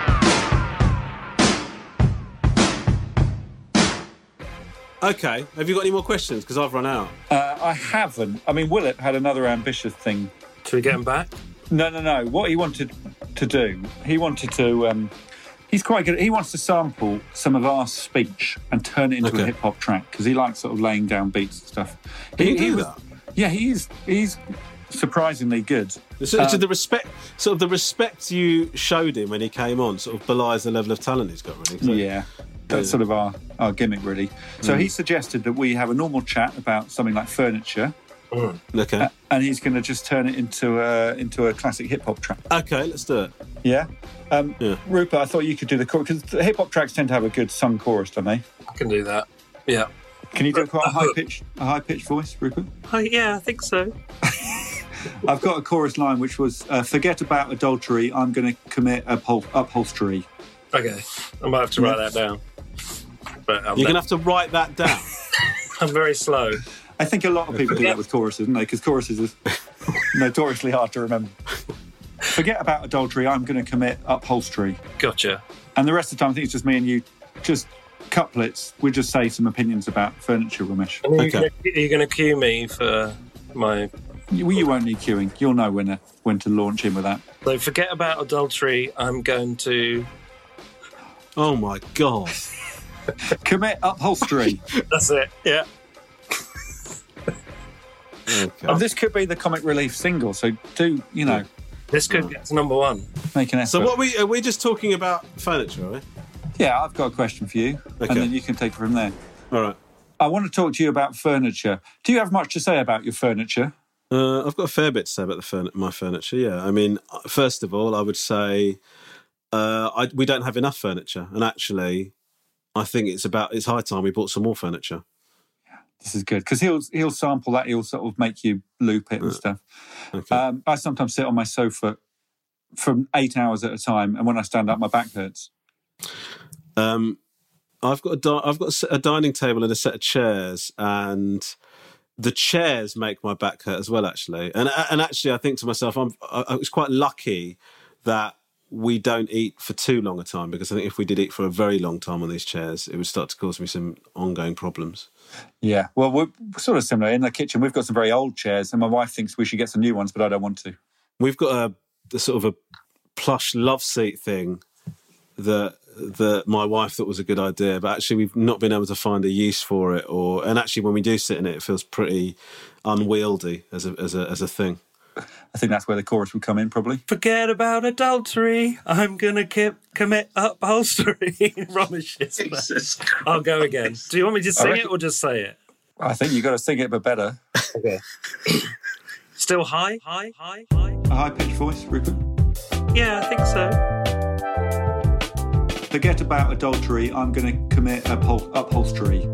Okay. Have you got any more questions? Because I've run out. Uh, I haven't. I mean, Willett had another ambitious thing. Should we get him back? No, no, no. What he wanted to do, he wanted to. Um, he's quite good. He wants to sample some of our speech and turn it into Okay. a hip hop track because he likes sort of laying down beats and stuff. Can he, you do he was- that? Yeah, he's he's surprisingly good. So, Um, so the respect, sort of the respect you showed him when he came on, sort of belies the level of talent he's got. Really. So- Yeah, that's Yeah. sort of our, our gimmick, really. So Mm. he suggested that we have a normal chat about something like furniture, Okay. uh, and he's going to just turn it into a into a classic hip hop track. Okay, let's do it. Yeah. Um, Yeah. Rupert, I thought you could do the chorus because hip hop tracks tend to have a good sung chorus, don't they? I can do that. Yeah. Can you do quite a high pitch, a high pitched voice, Rupert? Oh, yeah, I think so. I've got a chorus line which was uh, "Forget about adultery. I'm going to commit uphol- upholstery." Okay, I might have to write that down. But I'm, You're gonna have to write that down. I'm very slow. I think a lot of people do that with choruses, don't they? Because choruses is notoriously hard to remember. Forget about adultery. I'm going to commit upholstery. Gotcha. And the rest of the time, I think it's just me and you, just couplets. We just say some opinions about furniture, Ramesh. And are you gonna- are you going to cue me for my? You, you won't need queuing. You'll know when to, when to launch in with that. So forget about adultery. I'm going to. Oh my god. Commit upholstery. That's it. Yeah. Okay. Oh, this could be the comic relief single, so do, you know. This could get to number one. Make an effort. So what we are we just talking about furniture, are we? Yeah, I've got a question for you, Okay. and then you can take it from there. All right. I want to talk to you about furniture. Do you have much to say about your furniture? Uh, I've got a fair bit to say about the furn- my furniture. Yeah, I mean, first of all, I would say uh, I, we don't have enough furniture, and actually, I think it's about it's high time we bought some more furniture. This is good because he'll he'll sample that. He'll sort of make you loop it and stuff. Okay. Um, I sometimes sit on my sofa for eight hours at a time, and when I stand up, my back hurts. Um, I've got a di- I've got a, s- a dining table and a set of chairs, and the chairs make my back hurt as well. Actually, and and actually, I think to myself, I'm I, I was quite lucky that we don't eat for too long a time, because I think if we did eat for a very long time on these chairs, it would start to cause me some ongoing problems. Yeah, well, we're sort of similar. In the kitchen, we've got some very old chairs, and my wife thinks we should get some new ones, but I don't want to. We've got a, a sort of a plush love seat thing that that my wife thought was a good idea, but actually we've not been able to find a use for it. Or and actually, when we do sit in it, it feels pretty unwieldy as a as a as a thing. I think that's where the chorus would come in, probably. Forget about adultery. I'm gonna keep, commit upholstery. Rubbish. Jesus. I'll go again. Do you want me to sing it or just say it? I think you've got to sing it, but better. Okay. Still high, high, high, high. A high-pitched voice, Rupert. Yeah, I think so. Forget about adultery. I'm going to commit uphol- upholstery.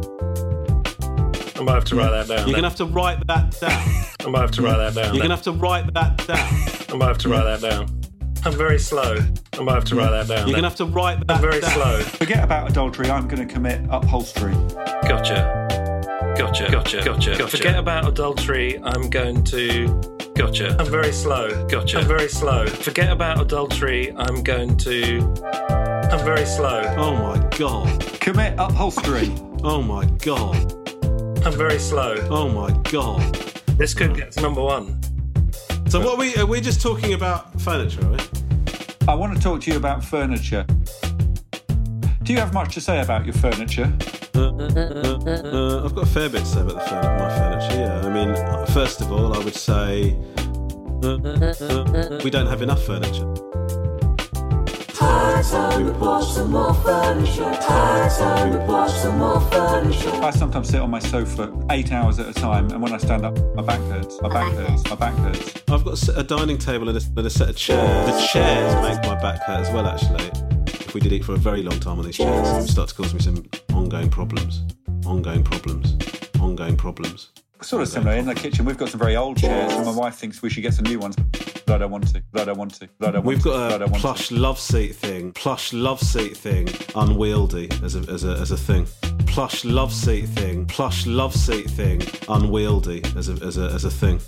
I might have to write that down. You're going to have to write that down. I might have to write that down. You're going to have to write that down. I might have to write that down. I'm very slow. I might have to write that down. You're going to have to write that I'm very down. slow. Forget about adultery. I'm going to commit upholstery. Gotcha. Gotcha. Gotcha. Gotcha. Gotcha. Forget about adultery. I'm going to. Gotcha. I'm very slow. Gotcha. I'm very slow. Forget about adultery. I'm going to. I'm very slow. Oh my god. Commit upholstery. Oh my god. I'm very slow. Oh my god. This could get to number one. So what are we are we just talking about furniture, are we? I want to talk to you about furniture. Do you have much to say about your furniture? Uh, uh, uh, I've got a fair bit to say about the furniture, my furniture. Yeah, I mean, first of all, I would say uh, uh, we don't have enough furniture. High time we bought some more furniture. High time we bought some more furniture. I sometimes sit on my sofa eight hours at a time, and when I stand up, my back hurts. My back hurts. My back hurts. I've got a, set- a dining table and a, and a set of chairs. The chairs make my back hurt as well, actually. If we did eat for a very long time on these chairs, it would start to cause me some ongoing problems. Ongoing problems. Ongoing problems. Sort of similar. In the kitchen, we've got some very old chairs, and my wife thinks we should get some new ones, but I don't want to. But I don't want to. But I don't want We've to. got But I a don't want plush to. love seat thing. Plush love seat thing. Unwieldy as a as a as a thing. Plush love seat thing. Plush love seat thing. Unwieldy as a as a as a thing.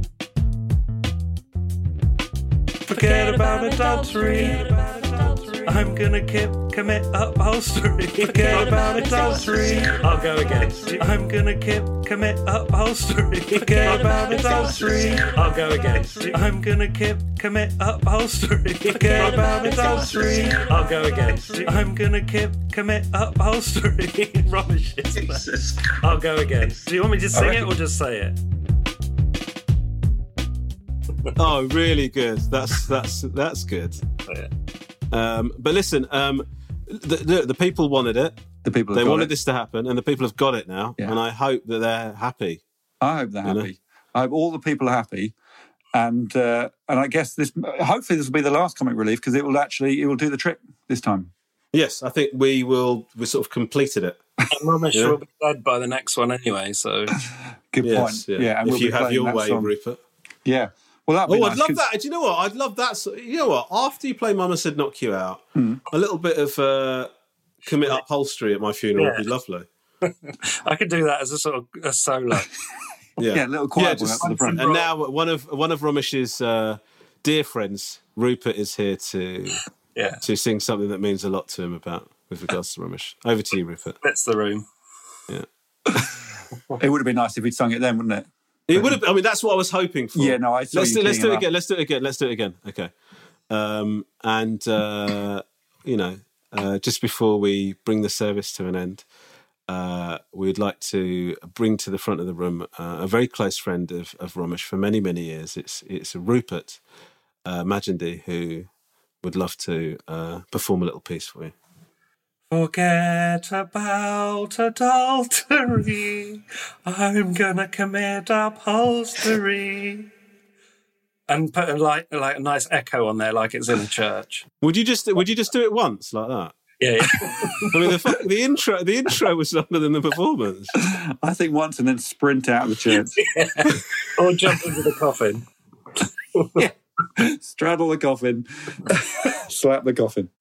Forget about adultery. I'm gonna keep, commit upholstery. Forget about adultery. I'll go again. I'm gonna keep, commit upholstery. Forget about adultery. I'll go again. I'm gonna keep, commit upholstery. Forget about adultery. I'll go again. I'm gonna keep, commit upholstery. Rubbish. Jesus. I'll go again. Do you want me to sing it or just say it? Oh, really good. That's that's that's good. Yeah. Um, but listen, um, the, the the people wanted it. The people they have got wanted it. this to happen, and the people have got it now. Yeah. And I hope that they're happy. I hope they're You know? happy. I hope all the people are happy, and uh, and I guess this. Hopefully, this will be the last comic relief because it will actually it will do the trick this time. Yes, I think we will. We sort of completed it. Rubbish Yeah. will be dead by the next one anyway, so. Good Yes, point. yeah. Yeah, and if we'll you be have playing your that way, song. Rupert. Yeah. Well, that'd Oh, be I'd nice, love 'cause- that. Do you know what? I'd love that. So- You know what? After you play Mama Said Knock You Out, a little bit of uh, commit upholstery at my funeral would be Yeah. lovely. I could do that as a sort of a solo. Yeah, Yeah, a little choir boy just- up to the front. And now one of one of Ramesh's uh, dear friends, Rupert, is here to Yeah. to sing something that means a lot to him about with regards to Ramesh. Over to you, Rupert. That's the room. Yeah, It would have been nice if we'd sung it then, wouldn't it? it would have. I mean, that's what I was hoping for. Yeah, no, I saw let's you do, let's keying do it him again. up. Let's do it again. Let's do it again. Okay, um, and uh, you know, uh, just before we bring the service to an end, uh, we'd like to bring to the front of the room uh, a very close friend of, of Romesh for many, many years. It's it's Rupert uh, Majendy, who would love to uh, perform a little piece for you. Forget about adultery. I'm gonna commit upholstery. And put a, like like a nice echo on there, like it's in a church. Would you just Would you just do it once like that? Yeah. yeah. I mean, the, the intro the intro was longer than the performance. I think once and then sprint out of the church. Yeah. Or jump into the coffin. Yeah. Straddle the coffin. Slap the coffin.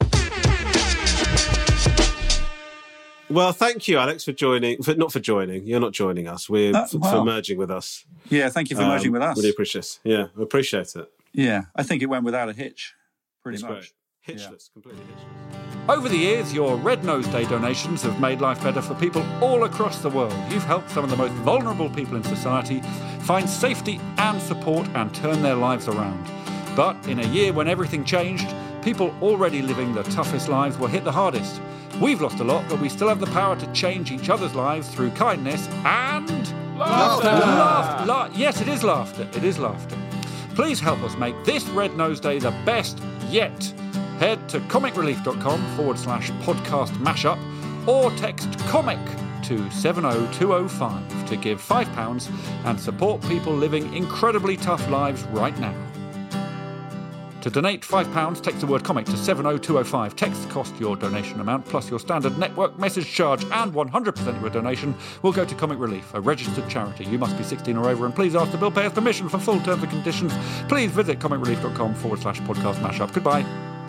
Well, thank you, Alex, for joining. For, not for joining. You're not joining us. We're Uh, for, wow. for merging with us. Yeah, thank you for Um, merging with us. Really appreciate it. Yeah, we appreciate it. Yeah, I think it went without a hitch, pretty It's much. great. Hitchless, completely hitchless. Over the years, your Red Nose Day donations have made life better for people all across the world. You've helped some of the most vulnerable people in society find safety and support and turn their lives around. But in a year when everything changed, people already living the toughest lives were hit the hardest. We've lost a lot, but we still have the power to change each other's lives through kindness and... Laughter! Laugh, la- yes, it is laughter. It is laughter. Please help us make this Red Nose Day the best yet. Head to comicrelief.com forward slash podcast mashup or text comic to seven oh two oh five to give five pounds and support people living incredibly tough lives right now. To donate five pounds, text the word comic to seven oh two oh five. Text cost your donation amount plus your standard network message charge, and one hundred percent of your donation will go to Comic Relief, a registered charity. You must be sixteen or over, and please ask the bill payer's permission for full terms and conditions. Please visit comicrelief.com forward slash podcast mashup. Goodbye.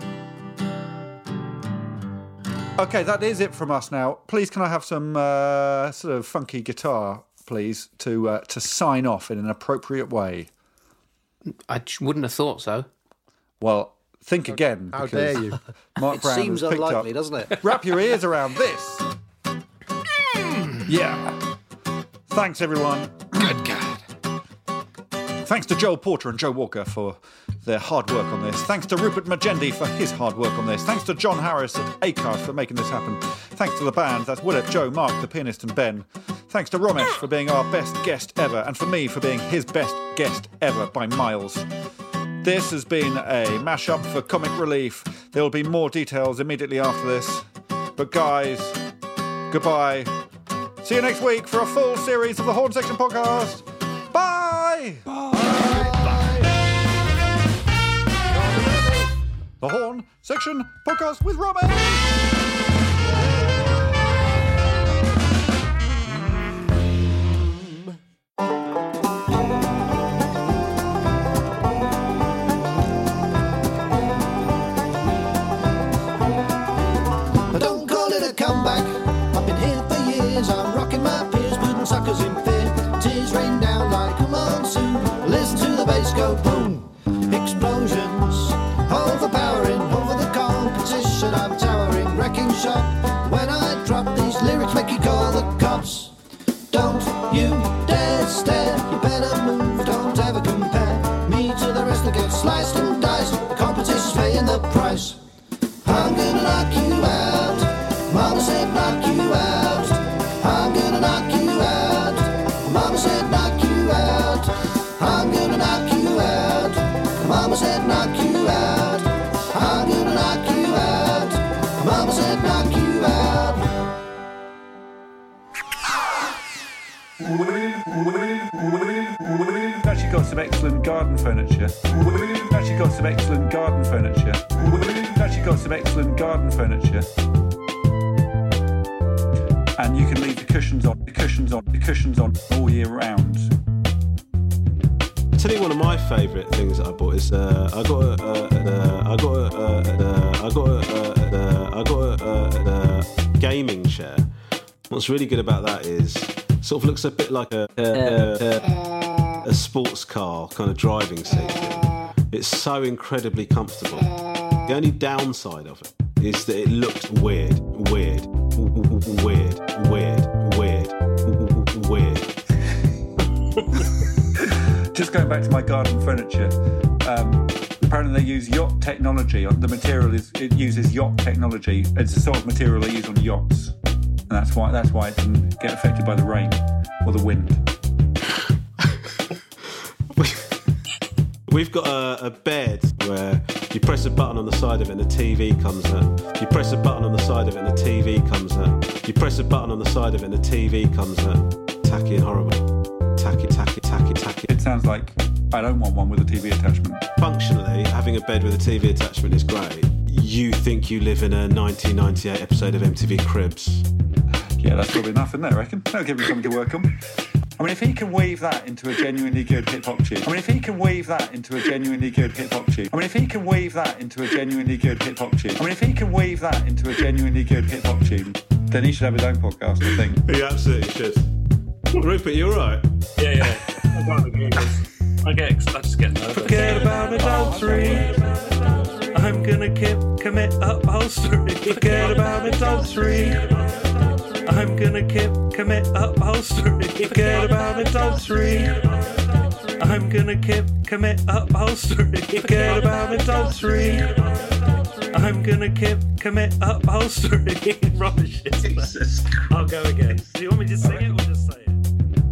Okay, that is it from us now. Please, can I have some uh, sort of funky guitar, please, to uh, to sign off in an appropriate way? I wouldn't have thought so. Well, think again. How because dare you? Mark It Brown seems has picked unlikely, up. doesn't it? Wrap your ears around this. Yeah. Thanks, everyone. Good God. Thanks to Joel Porter and Joe Walker for their hard work on this. Thanks to Rupert Majendy for his hard work on this. Thanks to John Harris at Acast for making this happen. Thanks to the band, that's Willett, Joe, Mark, the pianist, and Ben. Thanks to Romesh for being our best guest ever, and for me for being his best guest ever by miles. This has been a mashup for Comic Relief. There will be more details immediately after this. But guys, goodbye. See you next week for a full series of the Horn Section podcast. Bye! Bye! The Horn Section podcast with Robin! Don't call it a comeback. I've been here for years. I'm rocking my peers, putting suckers in fear. Tears rain down like a monsoon. Listen to the bass go boom. Explosions, overpowering over the competition. I'm towering, wrecking shop. When I drop these lyrics, make you call the cops. Don't you dare stare. You better move. Don't ever compare me to the rest that get sliced and diced. The competition's paying the price. I'm gonna knock you out. Mama said knock you out. I'm gonna knock you out. Mama said knock you out. I'm gonna knock you out. Mama said knock you out. I'm gonna knock you out. Mama said knock you out. Actually got some excellent garden furniture. Actually got some excellent garden furniture. Actually got some excellent garden furniture. And you can leave the cushions on, the cushions on, the cushions on all year round. I'll tell you one of my favourite things that I bought is uh, I got a, uh, uh, I got a, uh, uh, I got a, uh, uh, I got a, uh, uh, gaming chair. What's really good about that is it sort of looks a bit like a a, a, a sports car kind of driving seat thing. It's so incredibly comfortable. The only downside of it is that it looks weird, weird, weird, weird, weird, weird. Just going back to my garden furniture, um, Apparently they use yacht technology. The material is it uses yacht technology. It's the sort of material they use on yachts, and that's why that's why it doesn't get affected by the rain or the wind. We've got a, a bed where you press a button on the side of it and a T V comes up. You press a button on the side of it and a T V comes up. You press a button on the side of it and a T V comes up. Tacky and horrible. Tacky, tacky, tacky, tacky. It sounds like I don't want one with a T V attachment. Functionally, having a bed with a T V attachment is great. You think you live in a nineteen ninety-eight episode of M T V Cribs. Yeah, that's probably enough, isn't it, I reckon? That'll give you something to work on. I mean, if he can weave that into a genuinely good hip-hop tune. I mean, if he can weave that into a genuinely good hip-hop tune. I mean, if he can weave that into a genuinely good hip-hop tune. I mean, if he can weave that into a genuinely good hip-hop tune, then he should have his own podcast, I think. He absolutely should. Rupert, you all right? Yeah, yeah. I got the giggles. I get, I just get nervous. Forget about adultery. I'm gonna keep, commit upholstery. Forget about adultery. I'm gonna keep, commit upholstery. Forget about adultery. I'm gonna keep, commit upholstery. Forget about adultery. I'm gonna keep, commit upholstery. Rubbish. Jesus. I'll go again. Do you want me to sing it or just say it?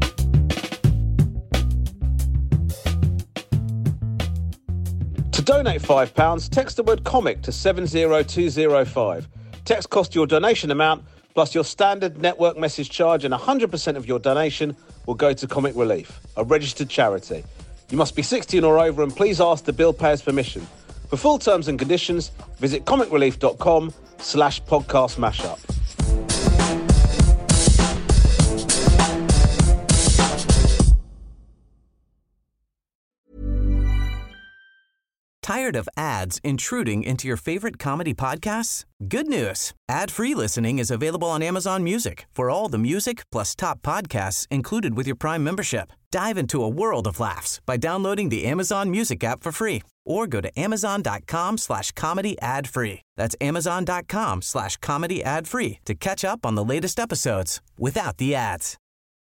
To donate five pounds, text the word comic to seven zero two zero five. Text cost your donation amount plus your standard network message charge, and one hundred percent of your donation will go to Comic Relief, a registered charity. You must be sixteen or over and please ask the bill payer's permission. For full terms and conditions, visit comicrelief.com slash podcast mashup. Tired of ads intruding into your favorite comedy podcasts? Good news. Ad-free listening is available on Amazon Music for all the music plus top podcasts included with your Prime membership. Dive into a world of laughs by downloading the Amazon Music app for free or go to amazon.com slash comedy ad free. That's amazon.com slash comedy ad free to catch up on the latest episodes without the ads.